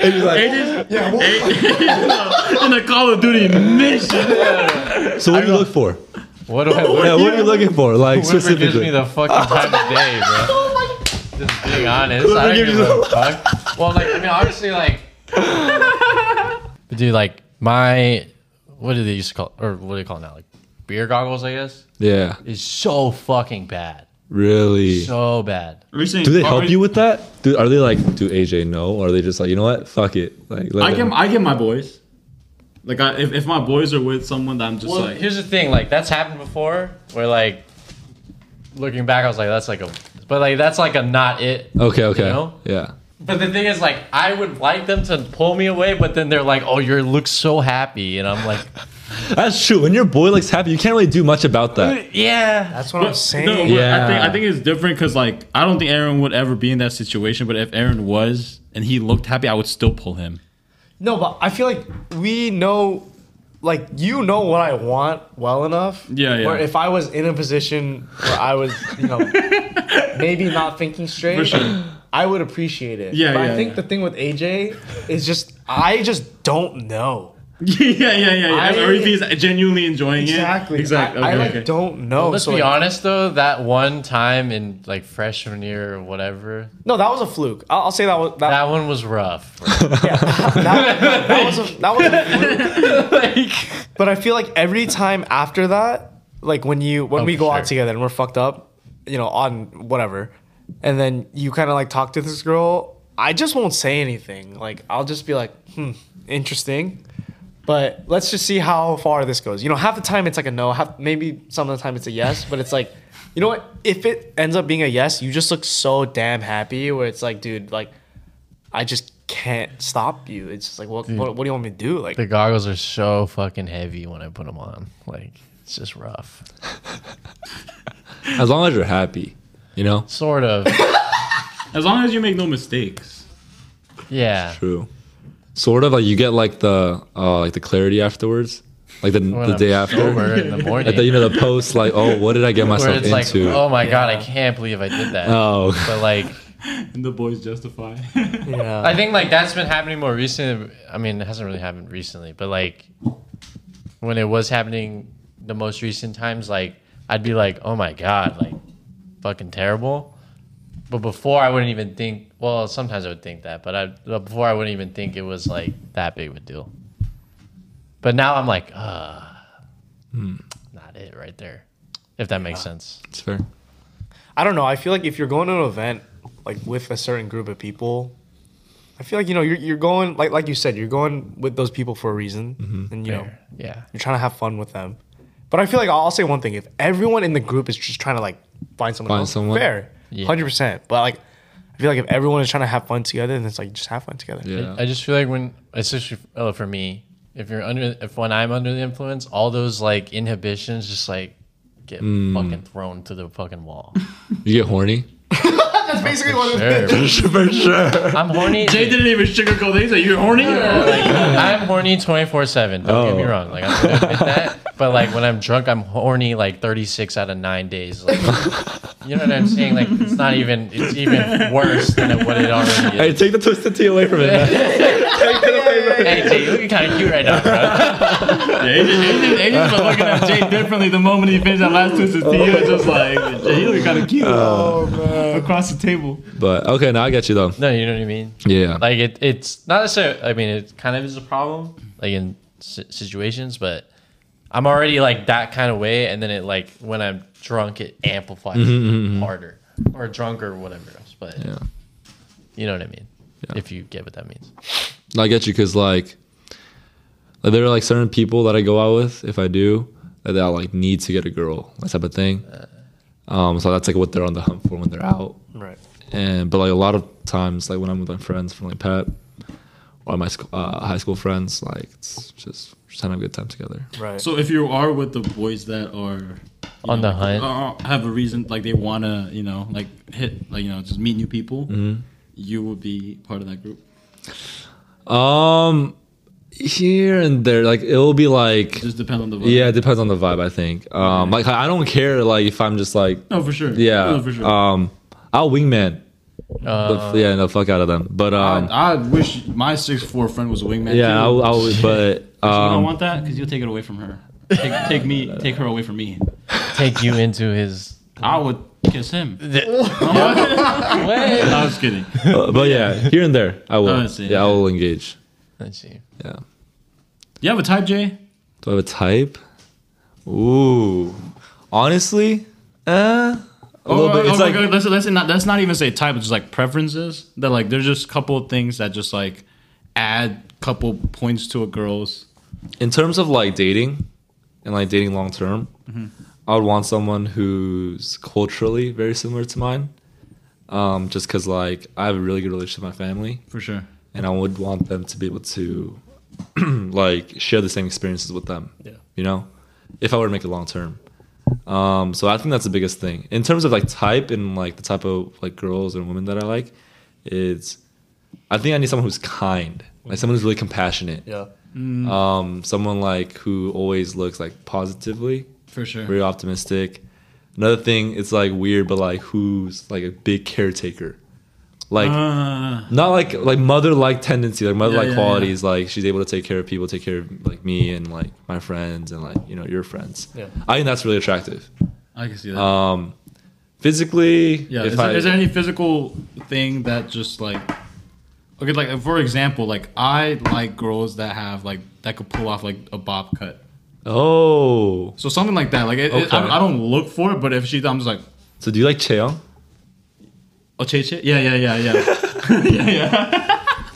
In the Call of Duty mission. So what do you look for? what do I? What, Yeah, what are you looking for? Like whoever gives specifically. me the fucking time of day, bro. Just being honest, I don't gives give you a fuck. Well, like, I mean, obviously, like, but dude, like, my, what do they used to call, or what do they call it now? Like, beer goggles, I guess, Yeah. is so fucking bad. Really. So bad. Are we saying, Do they are help we- you with that? Do are they like, do A J know? Or are they just like, you know what? Fuck it. Like let I them- get I get my boys. Like I, if if my boys are with someone that I'm just Well, like here's the thing, like, that's happened before, where, like, looking back, I was like, that's like a, but, like, that's like a not it. Okay, okay. You know? Yeah. But the thing is, like, I would like them to pull me away, but then they're like, oh, you look so happy. And I'm like, That's true. When your boy looks happy, you can't really do much about that. yeah. That's what I'm But- saying. No, but Yeah. I think I think it's different because like I don't think Aaron would ever be in that situation. But if Aaron was and he looked happy, I would still pull him. No, but I feel like we know, like you know what I want well enough. Yeah, yeah. Where if I was in a position where I was, you know, maybe not thinking straight, For sure. I would appreciate it. Yeah, but yeah, I think yeah. the thing with A J is just I just don't know. yeah, yeah, yeah, yeah. I- Or if he's genuinely enjoying Exactly. it. Exactly. I, Okay, I like okay. don't know. Let's so, be like, honest though, that one time in like freshman year or whatever, No, that was a fluke. I'll, I'll say that was that. that one was rough. yeah, that, that was a, that was a fluke. But I feel like every time after that, like when you when Oh, we for go out sure. together and we're fucked up, you know, on whatever, and then you kind of like talk to this girl, I just won't say anything. Like I'll just be like, hmm, interesting. But let's just see how far this goes. You know, half the time it's like a no. Half maybe some of the time it's a yes. But it's like, you know what? If it ends up being a yes, you just look so damn happy. Where it's like, dude, like, I just can't stop you. It's just like, what, what, what do you want me to do? Like, The goggles are so fucking heavy when I put them on. Like it's just rough. As long as you're happy, you know. Sort of. As long as you make no mistakes. Yeah. True. Sort of like you get like the uh like the clarity afterwards, like the When the I'm day after. sober in the morning. Like the, you know the post like, oh, what did I get where myself it's like, into? oh my god, I can't believe I did that. Oh. But like, And the boys justify. yeah. I think like that's been happening more recently. I mean, it hasn't really happened recently, but like when it was happening the most recent times, like I'd be like, oh my god, like fucking terrible. But before I wouldn't even think. Well, sometimes I would think that, but I but before I wouldn't even think it was like that big of a deal. But now I'm like, ah, not it right there. If that makes sense. It's fair. I don't know. I feel like if you're going to an event like with a certain group of people, I feel like you know you're you're going like like you said you're going with those people for a reason, and you know Fair. Yeah. you're trying to have fun with them. But I feel like I'll say one thing: if everyone in the group is just trying to like find someone Find else, someone? fair, Yeah. hundred percent. But like, I feel like if everyone is trying to have fun together, then it's like just have fun together. Yeah. I just feel like when, especially oh, for me, if you're under, if when I'm under the influence, all those like inhibitions just like get fucking thrown to the fucking wall. You get horny. That's basically what it is. Sure. For sure. I'm horny. Jay didn't even sugarcoat it. He said, "You're horny." Like, I'm horny twenty-four seven. Don't get me Oh. wrong. Like I'm gonna admit that. But like when I'm drunk, I'm horny like thirty-six out of nine days. Like, you know what I'm saying? Like it's not even. It's even worse than what it already Hey, is. take the twisted tea away from it. Man. Hey Jay, you looking kind of cute right now, bro. Yeah, A J, A J, was looking at Jay differently the moment he finished that last twisted tea. He was just like, Jay, you look kind of cute. Oh man. Across the table. But okay, now I get you though. No, you know what I mean. Yeah. Like it, it's not necessarily. I mean, it kind of is a problem, like in si- situations. But I'm already like that kind of way, and then it like when I'm drunk, it amplifies harder, or drunk or whatever else. But Yeah. you know what I mean. Yeah. If you get what that means. I get you because like, like there are like certain people that I go out with if I do that I like need to get a girl, that type of thing. Um, so that's like what they're on the hunt for when they're out. Right. And but like a lot of times, like when I'm with my friends from like Pep or my sc- uh, high school friends, like it's just just having a good time together. Right. So if you are with the boys that are you On know, the hunt. uh, have a reason, like they want to, you know, like hit, like you know, just meet new people, you would be part of that group. Um, here and there, like it'll be like Just depend on the vibe. yeah, it depends on the vibe. I think. Um, like I don't care like if I'm just like No, for sure. yeah, No, for sure. um, I'll wingman. Uh, The, yeah, no, fuck out of them. But um, I, I wish my six foot four friend was a wingman. yeah, too. I'll, I'll but you don't um, want that because you'll take it away from her. Take, take me, take her away from me. take you into his. I would kiss him. Wait. I was kidding. uh, but yeah, here and there, I will. I see. Yeah, I will engage. Let's see. Yeah. You have a type, Jay? Do I have a type? Ooh, honestly, uh, a little bit. It's oh, like okay, let's let's not let's not even say type. It's just like preferences. That like there's just a couple of things that just like add couple points to a girl's. in terms of like dating and like dating long term, Mm-hmm. I would want someone who's culturally very similar to mine. Um, just because like I have a really good relationship with my family, For sure. and I would want them to be able to like share the same experiences with them. Yeah. You know, if I were to make it long term. Um, so I think that's the biggest thing in terms of like type and like the type of like girls and women that I like. Is I think I need someone who's kind. like someone who's really compassionate. Yeah. Um, someone like who always looks like positively, For sure. very optimistic. Another thing, it's like weird, but like who's like a big caretaker, like Uh, not like like mother like tendency, like mother like Yeah, yeah, qualities. Like she's able to take care of people, take care of like me and like my friends and like you know your friends. Yeah. I think that's really attractive. I can see that. Um, physically, yeah. if Is there, I, is there any physical thing that just like, okay, like for example, like I like girls that have like that could pull off like a bob cut. oh, So something like that. Like it, it- Okay. I, I don't look for it, but if she, I'm just like, so do you like Cheong? oh, Che Che? Yeah, yeah, yeah, yeah, yeah, yeah.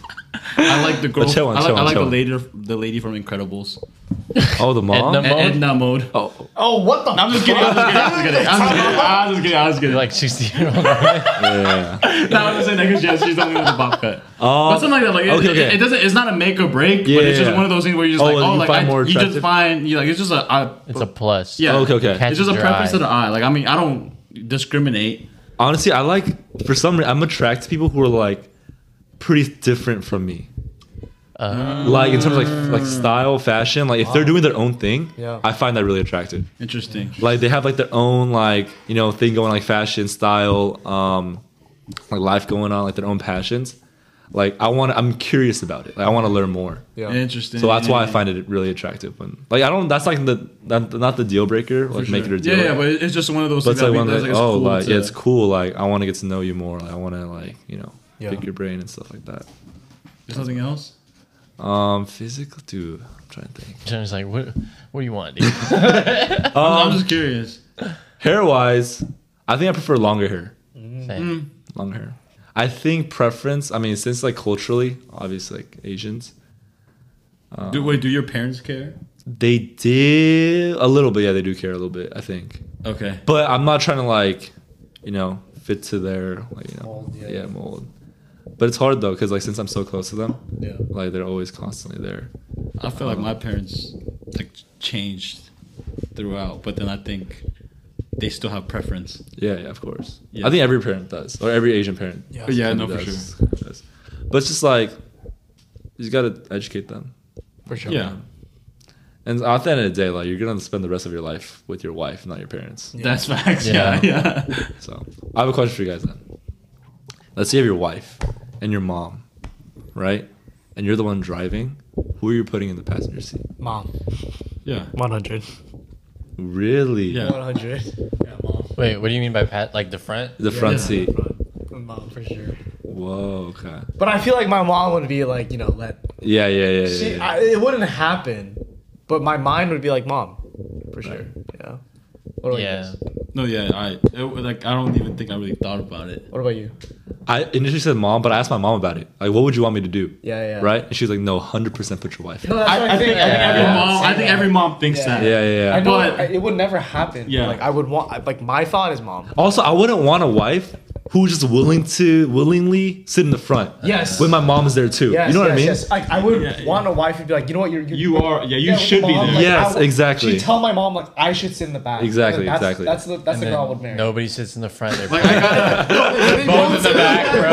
I like the girl. But chill on, I like, chill I on, like chill the on. lady, the lady from Incredibles. Oh, the mom. Edna- Ed- Mode? Edna Mode. Oh, Oh, what the? I'm just kidding. I'm just kidding. I'm just kidding. I'm just kidding. I'm just kidding. You're like sixty year old. yeah. No, I'm just saying that because yeah, she's the one with the bob cut. Oh, But something like that, like it, okay, okay. It, it doesn't. It's not a make or break, Yeah, but it's yeah, just yeah. one of those things where you're just Oh, like, you oh, like find I, more you just attractive? find, you like it's just a, I, It's a plus. yeah. Oh, okay, okay. It's Catches just a your preference eye. to the eye. Like I mean, I don't discriminate. Honestly, I like for some reason I'm attracted to people who are like pretty different from me. Uh, Like in terms of like like style, fashion. Like if they're doing their own thing, Yeah. I find that really attractive. Interesting. Like they have like their own like you know thing going, like fashion, style, um, like life going on, like their own passions. Like I want, I'm curious about it. Like I want to learn more. Yeah. Interesting. So that's why I find it really attractive. When like I don't, that's like the not, not the deal breaker. Like make it a deal. Yeah, yeah, but it's just one of those But it's things. like that one we- that, that's, like, it's oh, cool like to- yeah, it's cool. Like I want to get to know you more. Like I want to like you know Yeah. pick your brain and stuff like that. There's nothing else. Um, physical, dude. I'm trying to think. Jen's like, what? What do you want, dude? I'm, I'm just curious. Hair wise, I think I prefer longer hair. Same. Long hair. I think preference. I mean, since like culturally, obviously like Asians, do, wait, do your parents care? they did a little bit. Yeah, they do care a little bit. I think, Okay. but I'm not trying to like, you know, fit to their like you know Mold, yeah. yeah mold. But it's hard though because like since I'm so close to them, Yeah. like they're always constantly there. I feel like my parents like changed throughout, but then I think they still have preference. Yeah, yeah, of course. Yeah. I think every parent does, or every Asian parent. Yeah. Yeah, kinda no, for does, sure. does. But it's just like you just gotta educate them. For sure. Yeah, And at the end of the day, like you're gonna spend the rest of your life with your wife, not your parents. that's facts. Yeah, Yeah. yeah. So I have a question for you guys then. Let's say you have your wife and your mom, right? And you're the one driving. Who are you putting in the passenger seat? Mom. Yeah. one hundred. Really? Yeah. one hundred. Yeah, mom. Wait, what do you mean by pat? Like the front? The front Yeah. seat. Mom, for sure. Whoa. Okay. But I feel like my mom would be like, you know, let. Yeah, yeah, yeah, yeah. She, yeah. I, it wouldn't happen. But my mind would be like, mom. For sure. Yeah. What about Yeah. you guys? No, yeah. I it, like I don't even think I really thought about it. What about you? I initially said mom, but I asked my mom about it. Like, what would you want me to do? Yeah, yeah. Right? And she was like, no, one hundred percent put your wife. No, that's I, what I think, I think every Yeah. mom. I think every mom thinks Yeah. that. Yeah, yeah, yeah. I know But- it, it would never happen. Yeah. Yeah. Like I would want, like my thought is mom. Also, I wouldn't want a wife who's just willing to willingly sit in the front. Yes. When my mom is there too. Yes, you know what yes, I mean? Yes. Like I would Yeah, yeah. want a wife who'd be like, you know what, you're, you're You are. Yeah, you with should be mom, there. like, Yes, I would- exactly. She'd tell my mom like I should sit in the back. Exactly, Like, that's, exactly. That's the that's And the then girl I would marry. nobody sits in the front. They're Like I got both in the back, bro.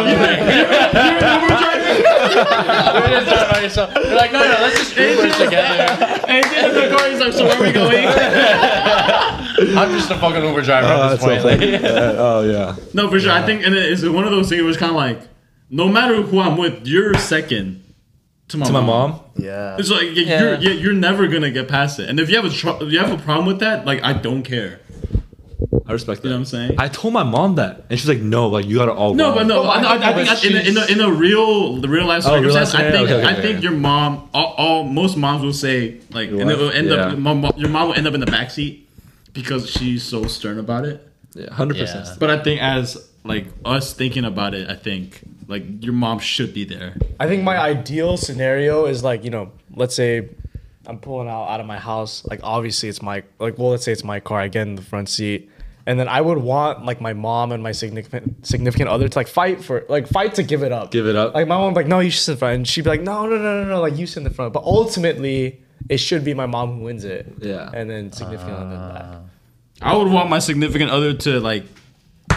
You're just driving by yourself. You're like, no, no, let's just Uber together. and then the car is like, so where are we going? I'm just a fucking Uber driver at this point. Like, oh yeah. No, for sure. I think, and it's one of those things where it's kind of like, no matter who I'm with, you're second to my To my mom? Yeah. It's like yeah, Yeah. you're yeah, you're never gonna get past it. And if you have a tr- if you have a problem with that, like I don't care. I respect that. You know what I'm saying? I told my mom that, and she's like, "No, like you gotta all." No, go but on." no, No, I, I I, I think think in a, in, a, in a real the real life Oh, real life circumstance, I scenario? think Okay, okay, I think okay. your mom, all, all most moms will say like, Your and it will wife? end Yeah. up mom, your mom will end up in the backseat because she's so stern about it. Yeah, hundred percent. Yeah. But I think as like us thinking about it, I think like your mom should be there. I think my ideal scenario is like, you know, let's say I'm pulling out out of my house. Like obviously it's my like well, let's say it's my car. I get in the front seat. And then I would want like my mom and my significant significant other to like fight for like fight to give it up. Give it up. Like my mom would be like, no, you should sit in the front. And she'd be like, no, no, no, no, no, like you sit in the front. But ultimately it should be my mom who wins it. Yeah. And then significant other than that. I would want my significant other to like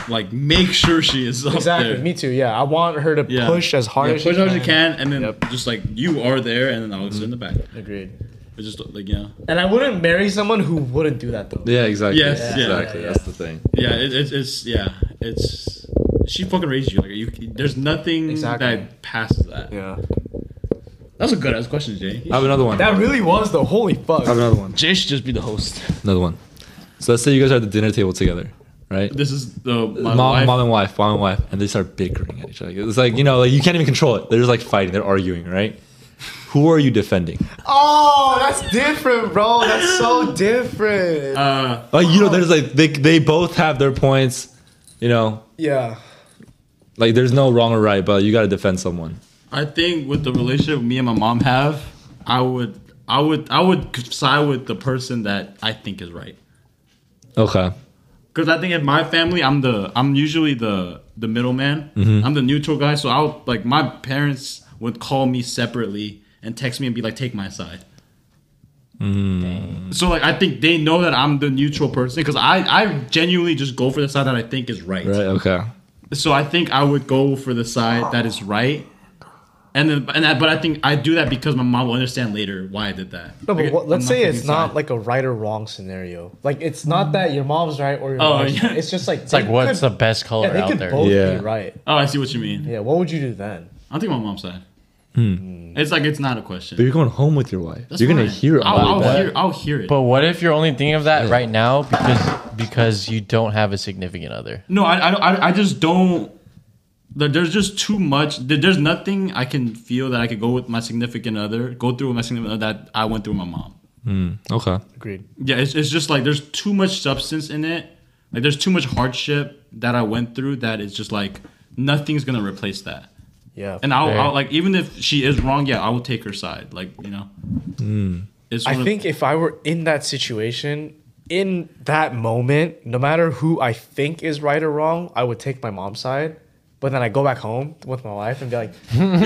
like make sure she is up Exactly. there. Me too. Yeah, I want her to Yeah. push as hard Yeah, as push she hard can. as you can, and then Yep. just like you are there, and then I'll sit in the back. Agreed. It's just like yeah, And I wouldn't marry someone who wouldn't do that though. Yeah, exactly. Yes, yeah, exactly. yeah, yeah. That's the thing. yeah. It, it's it's yeah, it's she fucking raised you. Like you, there's nothing Exactly. that passes that. Yeah. That's a good ass question, Jay. I have another one. That really was the holy fuck. I have another one. Jay should just be the host. Another one. So let's say you guys are at the dinner table together, right? This is the my mom, wife. mom and wife, mom and wife, and they start bickering at each other. It's like, you know, like you can't even control it. They're just like fighting. They're arguing, right? Who are you defending? Oh, that's different, bro. That's so different. Uh, Like, you know, there's like they they both have their points. You know, yeah. like there's no wrong or right, but you got to defend someone. I think with the relationship me and my mom have, I would, I would, I would side with the person that I think is right. Okay. Because I think in my family, I'm the, I'm usually the the middleman. Mm-hmm. I'm the neutral guy. So I would like my parents would call me separately and text me and be like, "Take my side." Mm. So like I think they know that I'm the neutral person because I I genuinely just go for the side that I think is right. Right. Okay. So I think I would go for the side that is right. And then, and that, but I think I do that because my mom will understand later why I did that. No, but Like, what, let's I'm say picking it's not side. like a right or wrong scenario. Like it's not that your mom's right or your Oh, wife's yeah. right. It's just like It's like what's the best color yeah, they out could there? both Yeah. be right. Oh, I see what you mean. Yeah, what would you do then? I think my mom's side. Hmm. It's like it's not a question. But you're going home with your wife. That's you're gonna fine. hear it. I'll, about I'll that. hear. I'll hear it. But what if you're only thinking of that right now because because you don't have a significant other? no, I, I, I- I just don't. there- There's just too much. there- There's nothing I can feel that I could go with my significant other, go through with my significant other that I went through with my mom. Hmm. Okay. Agreed. Yeah, it's, it's just like there's too much substance in it. Like there's too much hardship that I went through that it's just like nothing's gonna replace that. Yeah. And I'll, Fair. I'll like even if she is wrong, yeah, I will take her side. Like you know, it's I one of- think if I were in that situation, in that moment, no matter who I think is right or wrong, I would take my mom's side. But then I go back home with my wife and be like, hey, yo,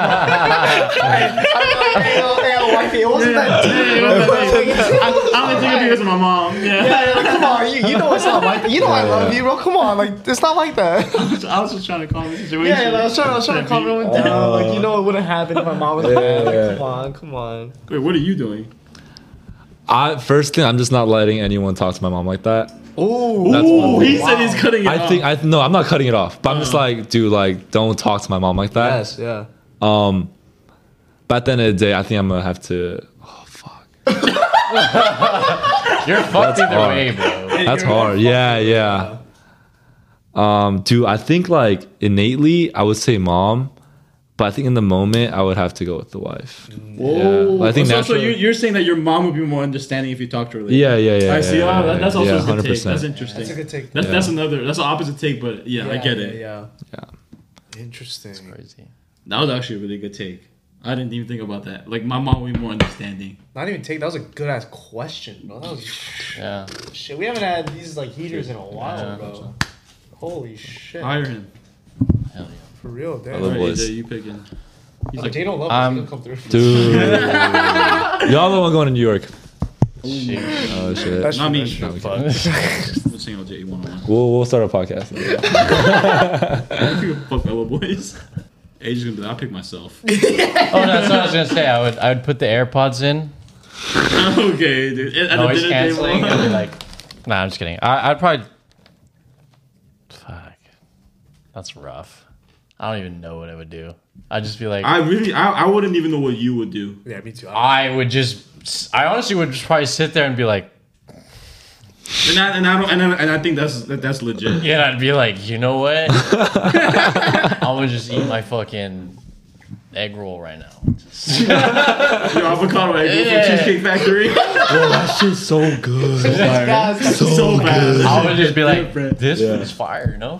hey, yo, wifey, it wasn't that deep. I, I only think of because of my mom. Yeah, Yeah, yeah, like, come on, you, you know it's not like that. You know I love you, bro. Come on, like it's not like that. I was just trying to calm the situation. Yeah, yeah, I was trying, I was trying to calm everyone down. Like you know it wouldn't happen if my mom was mad. Like, come on, come on. Wait, what are you doing? I first thing, I'm just not letting anyone talk to my mom like that. Ooh, That's one Oh, thing. he said he's cutting it I off. think I no, I'm not cutting it off. But I'm just like, dude, like, don't talk to my mom like that. yes, yeah. Um, but at the end of the day, I think I'm gonna have to. Oh fuck, You're fucked either hard. way, bro. that's hard. Yeah, yeah. Um, dude, I think like innately, I would say mom, but I think in the moment, I would have to go with the wife. Whoa. Yeah. I think so, so naturally- you're, you're saying that your mom would be more understanding if you talked to her later. Yeah, yeah, yeah. I see. yeah, oh, yeah, that, that's also yeah, a good take. one hundred percent. That's interesting. That's a good take. That's, Yeah. that's another. That's the opposite take, but yeah, I get it. Yeah. Yeah. Interesting. Crazy. That was actually a really good take. I didn't even think about that. Like my mom would be more understanding. Not even take. That was a good ass question, bro. That was Yeah. shit. We haven't had these like heaters in a while, Yeah. bro. Holy shit. Hire him. Hell yeah. For real, damn. I love Alright, boys. A J, you picking. He's Like, like, they don't love um, us. They'll come through. Dude, y'all the one going to New York. Shoot. Oh shit. That's not me. true, No, that's we true. can't. we'll sing L J one on one. We'll we'll start a podcast. Fuck fellow boys. A J's gonna be like, I'll pick myself. Oh, that's what I was gonna say. I would I would put the AirPods in, Okay, dude. At the noise dinner canceling, table. and be like, nah, I'm just kidding. I, I'd probably. Fuck, that's rough. I don't even know what I would do. I'd just be like, I really, I, I wouldn't even know what you would do. Yeah, me too. I, I would just, I honestly would just probably sit there and be like, And I, and I don't, and I, and I think that's that, that's legit. yeah, and I'd be like, you know what? I would just eat my fucking egg roll right now. Your avocado egg Yeah. from Cheesecake Factory. That shit's so good. so bad. I would just be like, Different. this Yeah. food's fire, no?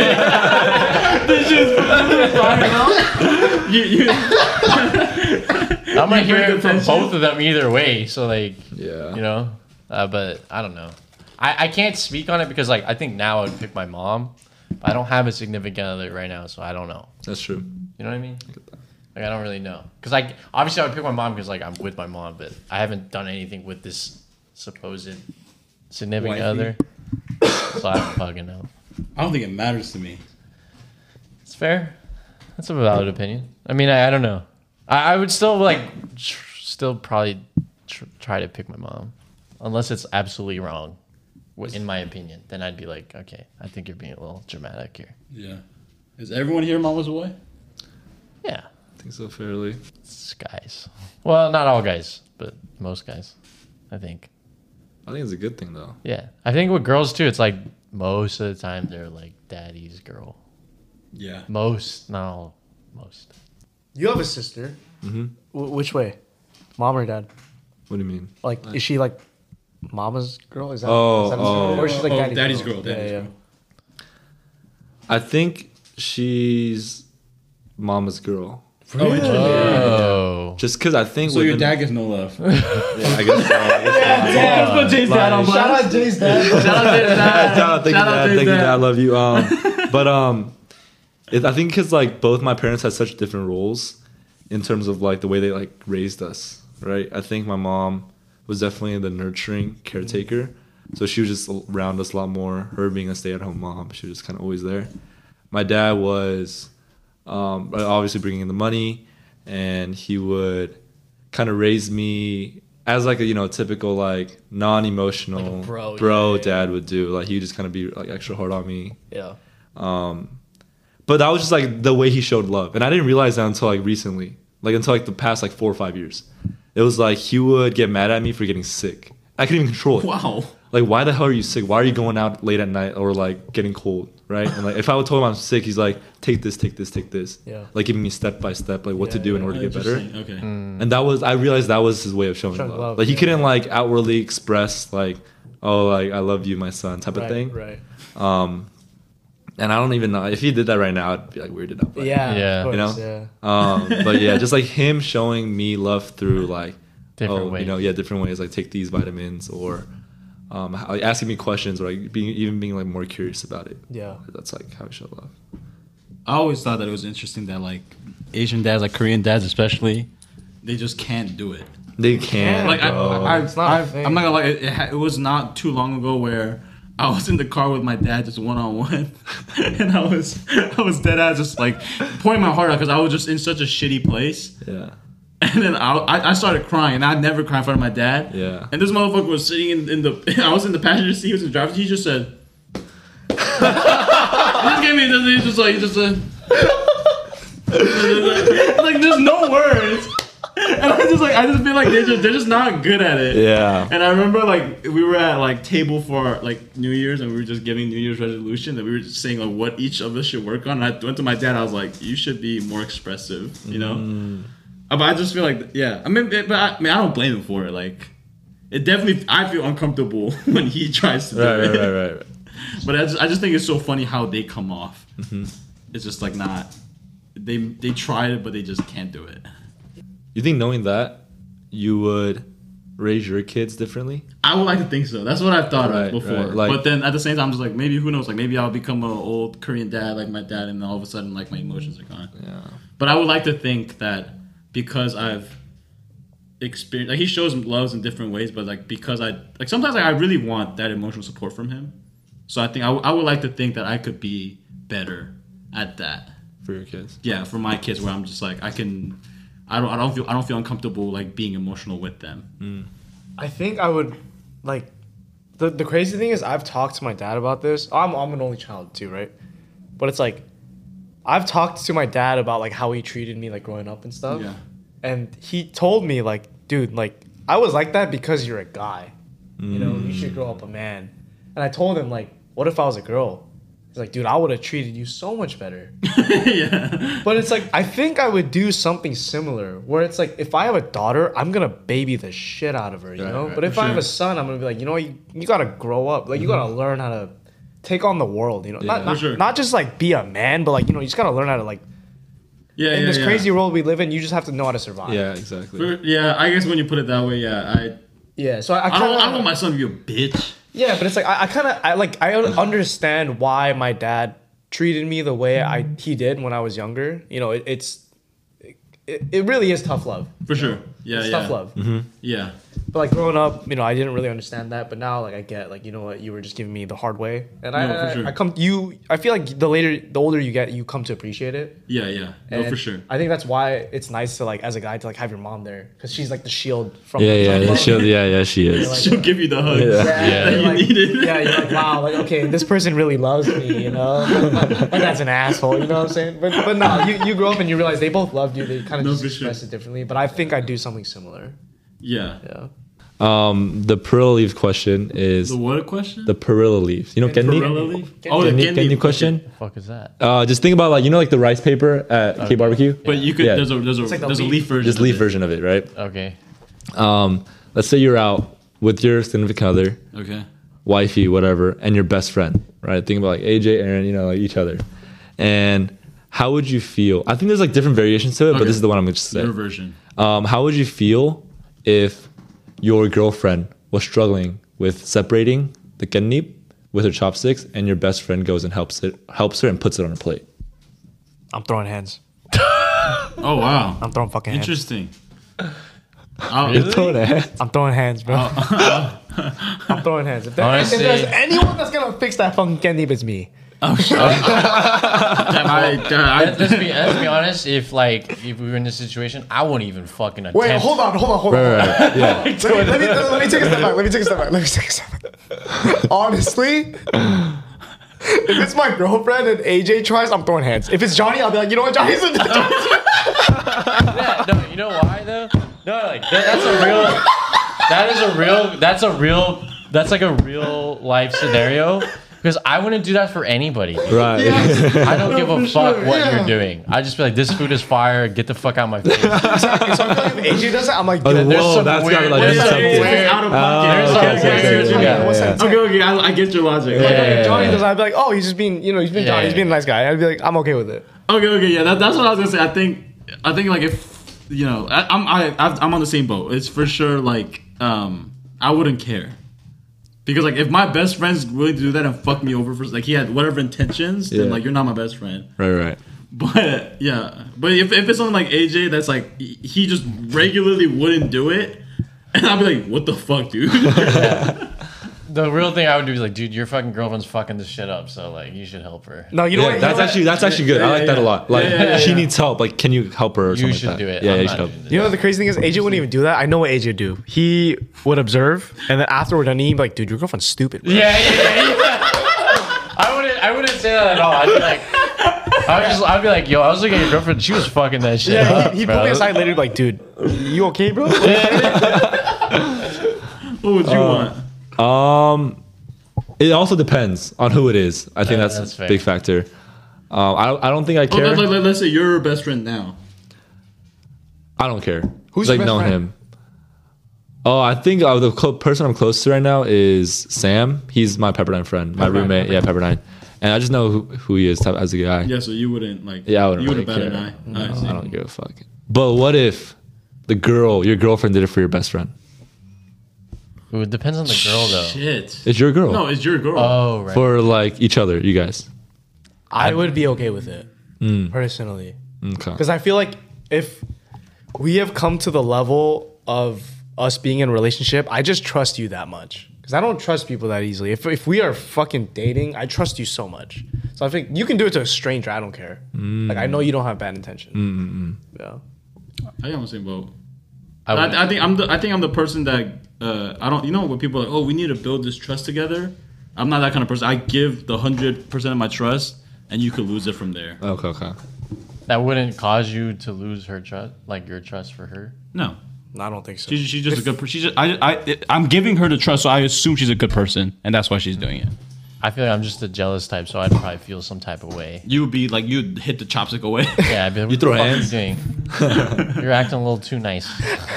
You, you, I'm gonna hear bring it from attention? both of them either way. So like, Yeah. you know, uh, but I don't know. I, I can't speak on it because like I think now I would pick my mom. But I don't have a significant other right now, so I don't know. That's true. You know what I mean? Like I don't really know because like obviously I would pick my mom because like I'm with my mom, but I haven't done anything with this supposed significant Wifey. other, so I don't fucking know. I don't think it matters to me. It's fair. That's a valid opinion. I mean, I, I don't know. I, I would still like, tr- still probably tr- try to pick my mom, unless it's absolutely wrong, in my opinion. Then I'd be like, okay, I think you're being a little dramatic here. Yeah. Is everyone here mama's boy? Yeah, I think so fairly. it's guys. Well, not all guys, but most guys, I think. I think it's a good thing though. Yeah, I think with girls too, it's like most of the time they're like daddy's girl. Yeah. Most, not all, most. You have a sister. Mm-hmm. W- which way? Mom or dad? What do you mean? Like, is she like mama's girl? Is that, Oh, is that oh. or is she like Oh, daddy's, daddy's girl? girl, daddy's yeah, girl. I think she's mama's girl. Oh, interesting. Oh, Just because I think So your within- dad gets no love. Yeah, I guess so. I guess so. Yeah, let's put Jay's dad on Shout blast. out Jay's dad. Shout out Jay's dad. Shout out, thank Shout you, out dad. Jay's Thank you, dad. dad. I love you. Um, but um, it, I think because like both my parents had such different roles in terms of like the way they like raised us, right? I think my mom was definitely the nurturing caretaker, so she was just around us a lot more. Her being a stay-at-home mom, she was just kind of always there. My dad was um, obviously bringing in the money, and he would kind of raise me as like a you know typical like non-emotional Like a bro, bro yeah, yeah, dad would do. Like he would just kind of be like extra hard on me. Yeah. Um, but that was just like the way he showed love, and I didn't realize that until like recently, like until like the past like four or five years. It was like he would get mad at me for getting sick. I couldn't even control it. Wow. Like, why the hell are you sick? Why are you going out late at night or like getting cold, right? And like if I would told him I'm sick, he's like, take this, take this, take this. Yeah. Like giving me step by step, like what to Yeah, do in yeah. order to get better. Interesting. Okay. And that was I realized that was his way of showing Showing love. love, Like he yeah. couldn't like outwardly express like, oh like I love you, my son, type of Right, thing. right. Um, and I don't even know if he did that right now, I'd be like weirded out. by it. Yeah. Yeah. Of You know? course, yeah. Um, but yeah, just like him showing me love through like Different oh, ways. you know, yeah, different ways. Like take these vitamins or um, how- like asking me questions or like being even being like more curious about it. Yeah. That's like how he showed love. I always thought that it was interesting that like Asian dads, like Korean dads especially, they just can't do it. They can't. Like I, bro. I, It's not a I, thing. I'm not gonna lie, it, it, ha- it was not too long ago where I was in the car with my dad just one on one, and I was I was dead ass just like pouring my heart out because I was just in such a shitty place. yeah. And then I, I I started crying, and I'd never cry in front of my dad. Yeah. And this motherfucker was sitting in, in the I was in the passenger seat, he was in the driver's seat. He just said, he just gave me this. He just like he just said, like there's no words. And I just like I just feel like they're just they're just not good at it. Yeah. And I remember like we were at like table for like New Year's and we were just giving New Year's resolution and we were just saying like what each of us should work on. And I went to my dad. I was like, you should be more expressive, you know. Mm. Uh, But I just feel like yeah. I mean, but I, I mean I don't blame him for it. Like it definitely I feel uncomfortable when he tries to do Right, it. right, right, right, right. But I just, I just think it's so funny how they come off. Mm-hmm. It's just like not. They they tried it, but they just can't do it. You think knowing that you would raise your kids differently? I would like to think so. That's what I've thought Right, of before. right, like- but then at the same time, I'm just like, maybe who knows? Like maybe I'll become an old Korean dad like my dad, and then all of a sudden, like my emotions are gone. Yeah. But I would like to think that because I've experienced, like he shows loves in different ways, but like because I like sometimes like, I really want that emotional support from him. So I think I, w- I would like to think that I could be better at that. For your kids. Yeah, for my kids, where I'm just like I can, I don't I don't feel I don't feel uncomfortable like being emotional with them. I think I would like the the crazy thing is I've talked to my dad about this. I'm I'm an only child too, right? But it's like I've talked to my dad about like how he treated me like growing up and stuff. Yeah. And he told me like, dude, like I was like that because you're a guy. You know, you should grow up a man. And I told him like, what if I was a girl? He's like, dude, I would have treated you so much better. Yeah. But it's like I think I would do something similar where it's like if I have a daughter, I'm gonna baby the shit out of her, you Right, know. right, but if for I have sure. a son, I'm gonna be like, you know, you, you gotta grow up. Like you gotta learn how to take on the world, you know. Not Yeah. not, For sure. not just like be a man, but like you know, you just gotta learn how to like Yeah, in yeah, this yeah. crazy world we live in. You just have to know how to survive. Yeah, exactly. For- yeah, I guess when you put it that way, yeah, I Yeah. So I, I, I kinda, don't I don't want my son to be a bitch. Yeah, but it's like I, I kind of I like I un- understand why my dad treated me the way I he did when I was younger. You know, it, it's it, it really is tough love. For sure. Yeah, It's yeah. tough love. Yeah. But like growing up, you know, I didn't really understand that. But now, like I get, like you know what, you were just giving me the hard way, and I, No, for I, sure. I come, you, I feel like the later, the older you get, you come to appreciate it. Yeah, yeah. No, And for sure. I think that's why it's nice to like, as a guy, to like have your mom there because she's like the shield from. Yeah, yeah, from yeah, love. she, yeah, yeah, she is. like- She'll give you the hug. Yeah. Yeah, Yeah. you're You like, need it. yeah, you're like, wow, like okay, this person really loves me, you know. Like that's an asshole, you know what I'm saying? But but no, you, you grow up and you realize they both loved you. They kind of No, just for sure. express it differently. But I think I do something similar. Yeah. Yeah. Um, the Perilla leaf question is The what question? the Perilla leaf. You know Perilla Kendi? leaf? Oh, the Kendi, Kendi Kendi question? The fuck is that? Uh, just think about like you know like the rice paper at K Barbecue. But you could. Yeah. There's a there's a like the there's a leaf. leaf version. Just of leaf it. version of it, right? Okay. Um, let's say you're out with your significant other, Okay. wifey, whatever, and your best friend, right? Think about like A J, Aaron, you know, like each other. And how would you feel? I think there's like different variations to it, but Okay. this is the one I'm going to say. Your version. Um, how would you feel if your girlfriend was struggling with separating the kennip with her chopsticks, and your best friend goes and helps it, helps her and puts it on her plate? I'm throwing hands. Oh wow. I'm throwing fucking hands. Interesting. I'll- You're throwing it. I'm throwing hands, bro. I'm throwing hands. If, there, if Honestly- there's anyone that's gonna fix that fucking candy, it's me. Damn, I, I, Let's be, let's be honest. If like if we were in this situation, I wouldn't even fucking attempt. Wait, hold on, hold on, hold on. Right, right, right. Yeah. Let me, let, me, let me take a step back. Let me take a step back. Let me take a step back. Honestly, if it's my girlfriend and A J tries, I'm throwing hands. If it's Johnny, I'll be like, you know what, Johnny's a Yeah, no, you know why though? No, like that, that's a real. That is a real. That's a real. That's like a real life scenario. Because I wouldn't do that for anybody. Right. I don't give a for fuck sure, what yeah. you're doing. I just be like, this food is fire. Get the fuck out of my face. Exactly. So I feel like if A J does it, I'm like, Oh, yo, there's whoa, some that's weird- gotta like there's be some something. weird- out of Oh, pocket. There's okay, some okay, okay, weird- okay, yeah, what's yeah. that? Okay, okay, I, I get your logic. Like, Okay, if Johnny yeah. does it, I'd be like, oh, he's just being, you know, he's been Yeah, Johnny, he's yeah. being a nice guy. I'd be like, I'm okay with it. okay, okay, yeah. That, that's what I was gonna say. I think, I think like if you know, I, I'm, I, I'm on the same boat. It's for sure like, um, I wouldn't care. Because like if my best friend's willing to do that and fuck me over for like he had whatever intentions, then Yeah. like you're not my best friend. Right, right. But yeah, but if, if it's something like A J that's like he he just regularly wouldn't do it, and I'd be like, what the fuck, dude? The real thing I would do is like, dude, your fucking girlfriend's fucking this shit up. So like, you should help her. No, you know Yeah, what? you that's know actually what? that's actually good. I like that a lot. Like Yeah, yeah, she yeah. needs help. Like, can you help her? Or You something should like that? do it. Yeah, I'm you not should help. doing it. You know what the crazy thing is? A J wouldn't even do that. I know what A J would do. He would observe, and then after we're done eating, he'd be like, dude, your girlfriend's stupid. Bro. Yeah, yeah, yeah. yeah. I wouldn't. I wouldn't say that at all. I'd be like, I would just. I'd be like, yo, I was looking at your girlfriend. She was fucking that shit Yeah, up. he, he'd bro. pull me aside later, like, dude, you okay, bro? What would you want? Um, it also depends on who it is. I think Uh, that's, that's a fair. big factor. Um, I don't. I don't think I Oh, care. let, let, let's say you're her best friend now. I don't care. Who's like your best knowing friend? him? Oh, I think uh, the clo- person I'm close to right now is Sam. He's my Pepperdine friend, my Pepperdine, roommate. Yeah, Pepperdine. And I just know who, who he is type, as a guy. Yeah, so you wouldn't like. Yeah, I wouldn't You really would have care. batted an eye. No, I see. I don't give a fuck. But what if the girl, your girlfriend, did it for your best friend? Ooh, it depends on the girl though. Shit. It's your girl. No, it's your girl. Oh right. For like each other, you guys. I would be okay with it, Mm. personally. Okay. Because I feel like if we have come to the level of us being in a relationship, I just trust you that much. Because I don't trust people that easily. If, if we are fucking dating, I trust you so much. So I think you can do it to a stranger. I don't care. Like, I know you don't have bad intention. Yeah. I am on the same boat. I I, would, I think I'm the I think I'm the person that uh, I don't you know when people are like, oh, we need to build this trust together. I'm not that kind of person. I give the hundred percent of my trust, and you could lose it from there. Okay. Okay. that wouldn't cause you to lose her trust, like your trust for her. No, No, I don't think so. she's, she's just a good person. She's just, I I I'm giving her the trust, so I assume she's a good person, and that's why she's doing it. I feel like I'm just a jealous type, so I'd probably feel some type of way. You would be like you'd hit the chopstick away. Yeah, I'd be like, You what throw the fuck hands? Are you doing? You're acting a little too nice.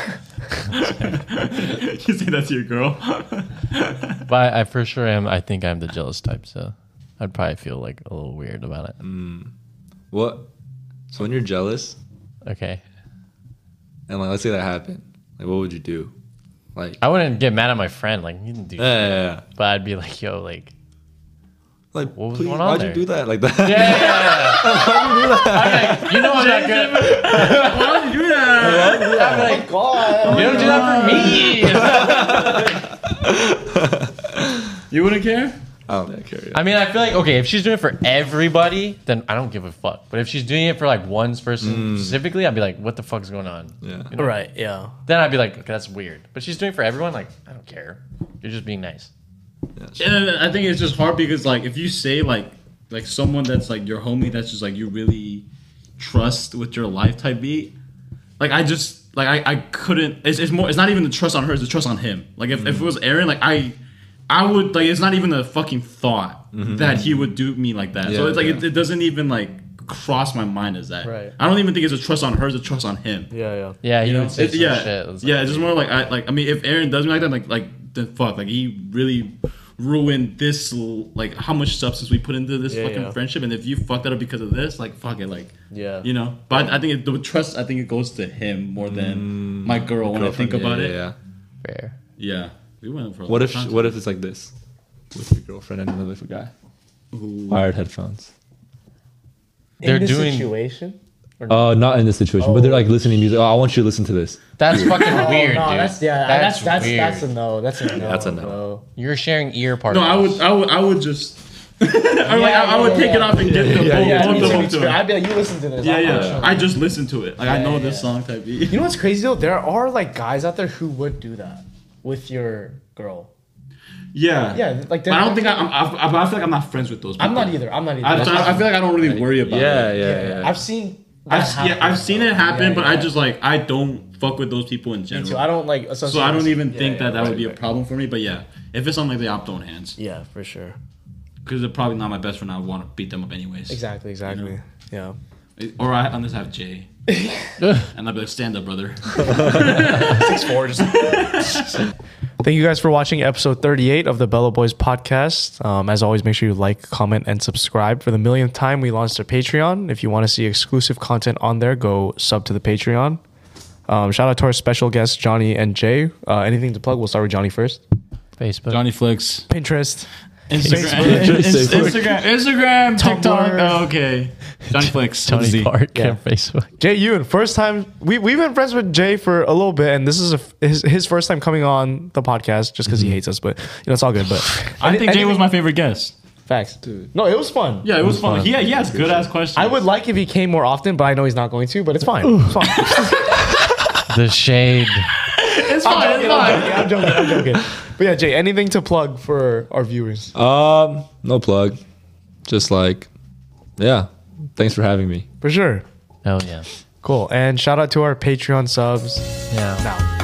You say that to your girl. But I, I for sure am. I think I'm the jealous type, so I'd probably feel like a little weird about it. What? So when you're jealous, Okay, and like let's say that happened, like what would you do? Like, I wouldn't get mad at my friend. Like you didn't do. yeah, shit. yeah, yeah. But I'd be like, yo, like, Like, What was please, going on why'd there? you do that? Like that? yeah, yeah, yeah. I'm like, you know I'm not good. Why would you do that? I'm like, God. you don't do that for me. You wouldn't care? I don't think I care. I mean, I feel like, okay, if she's doing it for everybody, then I don't give a fuck. But if she's doing it for like one person specifically, I'd be like, what the fuck's going on? Yeah. You know? Right. Yeah. Then I'd be like, okay, that's weird. But she's doing it for everyone, like, I don't care. You're just being nice. And I think it's just hard because like if you say like like someone that's like your homie that's just like you really trust with your life type beat, like I just like I, I couldn't. It's, it's more. It's not even the trust on her. It's the trust on him. Like if, mm-hmm. if it was Aaron, like I. I would like it's not even a fucking thought mm-hmm. that he would do me like that. Yeah, so it's like yeah. it, it doesn't even like cross my mind as that. Right. I don't even think it's a trust on her, it's a trust on him. Yeah, yeah. Yeah, he you know? would say it, some yeah, shit. It's yeah, like, it's just more like I like I mean if Aaron does me like that, like like then fuck. Like he really ruined this like how much substance we put into this yeah, fucking yeah. friendship, and if you fucked that up because of this, like fuck it, like yeah. You know? But I think it, the trust I think it goes to him more than mm, my girl when I think yeah, about yeah, it. Yeah. Fair. Yeah. We went for a What lot if of what if it's like this? With your girlfriend and another guy. Ooh. Wired headphones. They're in this doing situation. Uh, not in this situation, Oh. but they're like listening to music. Oh, I want you to listen to this. That's fucking Oh, weird, no, dude. that's yeah. That's That's that's weird. that's a no. That's a no. That's a no. Bro. You're sharing ear No, particles. I would I would I would just or like I, I would yeah, take yeah. it off and get the Yeah, both, yeah, both me of too, them me to too. him. I'd be like, you listen to this. Yeah, I'm not yeah. sure. I just listen to it. Like I Yeah, know yeah, this yeah. song type beat. You know what's crazy though? There are like guys out there who would do that with your girl. Yeah, Yeah, like but I don't think I, I'm, I, I feel like I'm not friends with those people. I'm not either. I'm not either. I, That's so I, I feel like I don't really worry about Yeah, it. yeah, yeah, yeah. I've seen. I've, that yeah, happen, I've seen so. it happen, Yeah, but yeah. I just like I don't fuck with those people in Me general. too. I don't like. So I don't even yeah, think yeah, that that right, would be a right. problem for me. But yeah, if it's something like that, I'm throwing hands Yeah, for sure. because they're probably not my best friend. I would want to beat them up anyways. Exactly. Exactly. know? Yeah. Or I unless I have Jay, and I'd be like, stand up, brother. Six four. Thank you guys for watching episode thirty-eight of the Bello Boys podcast. Um, as always, make sure you like, comment, and subscribe. For the millionth time, we launched our Patreon. If you want to see exclusive content on there, go sub to the Patreon. Um, shout out to our special guests, Johnny and Jay. Uh, anything to plug? We'll start with Johnny first. Facebook. Johnny Flicks. Pinterest. Instagram, Facebook. Instagram, Instagram, TikTok. Tumblr. Oh, okay, Johnny Flicks. Tony Z. Park Yeah. and Facebook. Jay Ewan, first time we we've been friends with Jay for a little bit, and this is a, his his first time coming on the podcast just because he hates us, but you know it's all good. But I think Jay was my favorite guest. facts, dude. No, it was fun. Yeah, it was fun. He, he has good ass questions. I would like if he came more often, but I know he's not going to. But it's fine. It's fine. The shade. It's I'm fine. joking, It's fine. I'm joking. I'm joking. I'm joking. But yeah, Jay, anything to plug for our viewers? Um, no plug. Just like, yeah. Thanks for having me. For sure. Hell yeah. Cool. And shout out to our Patreon subs. Yeah. Now.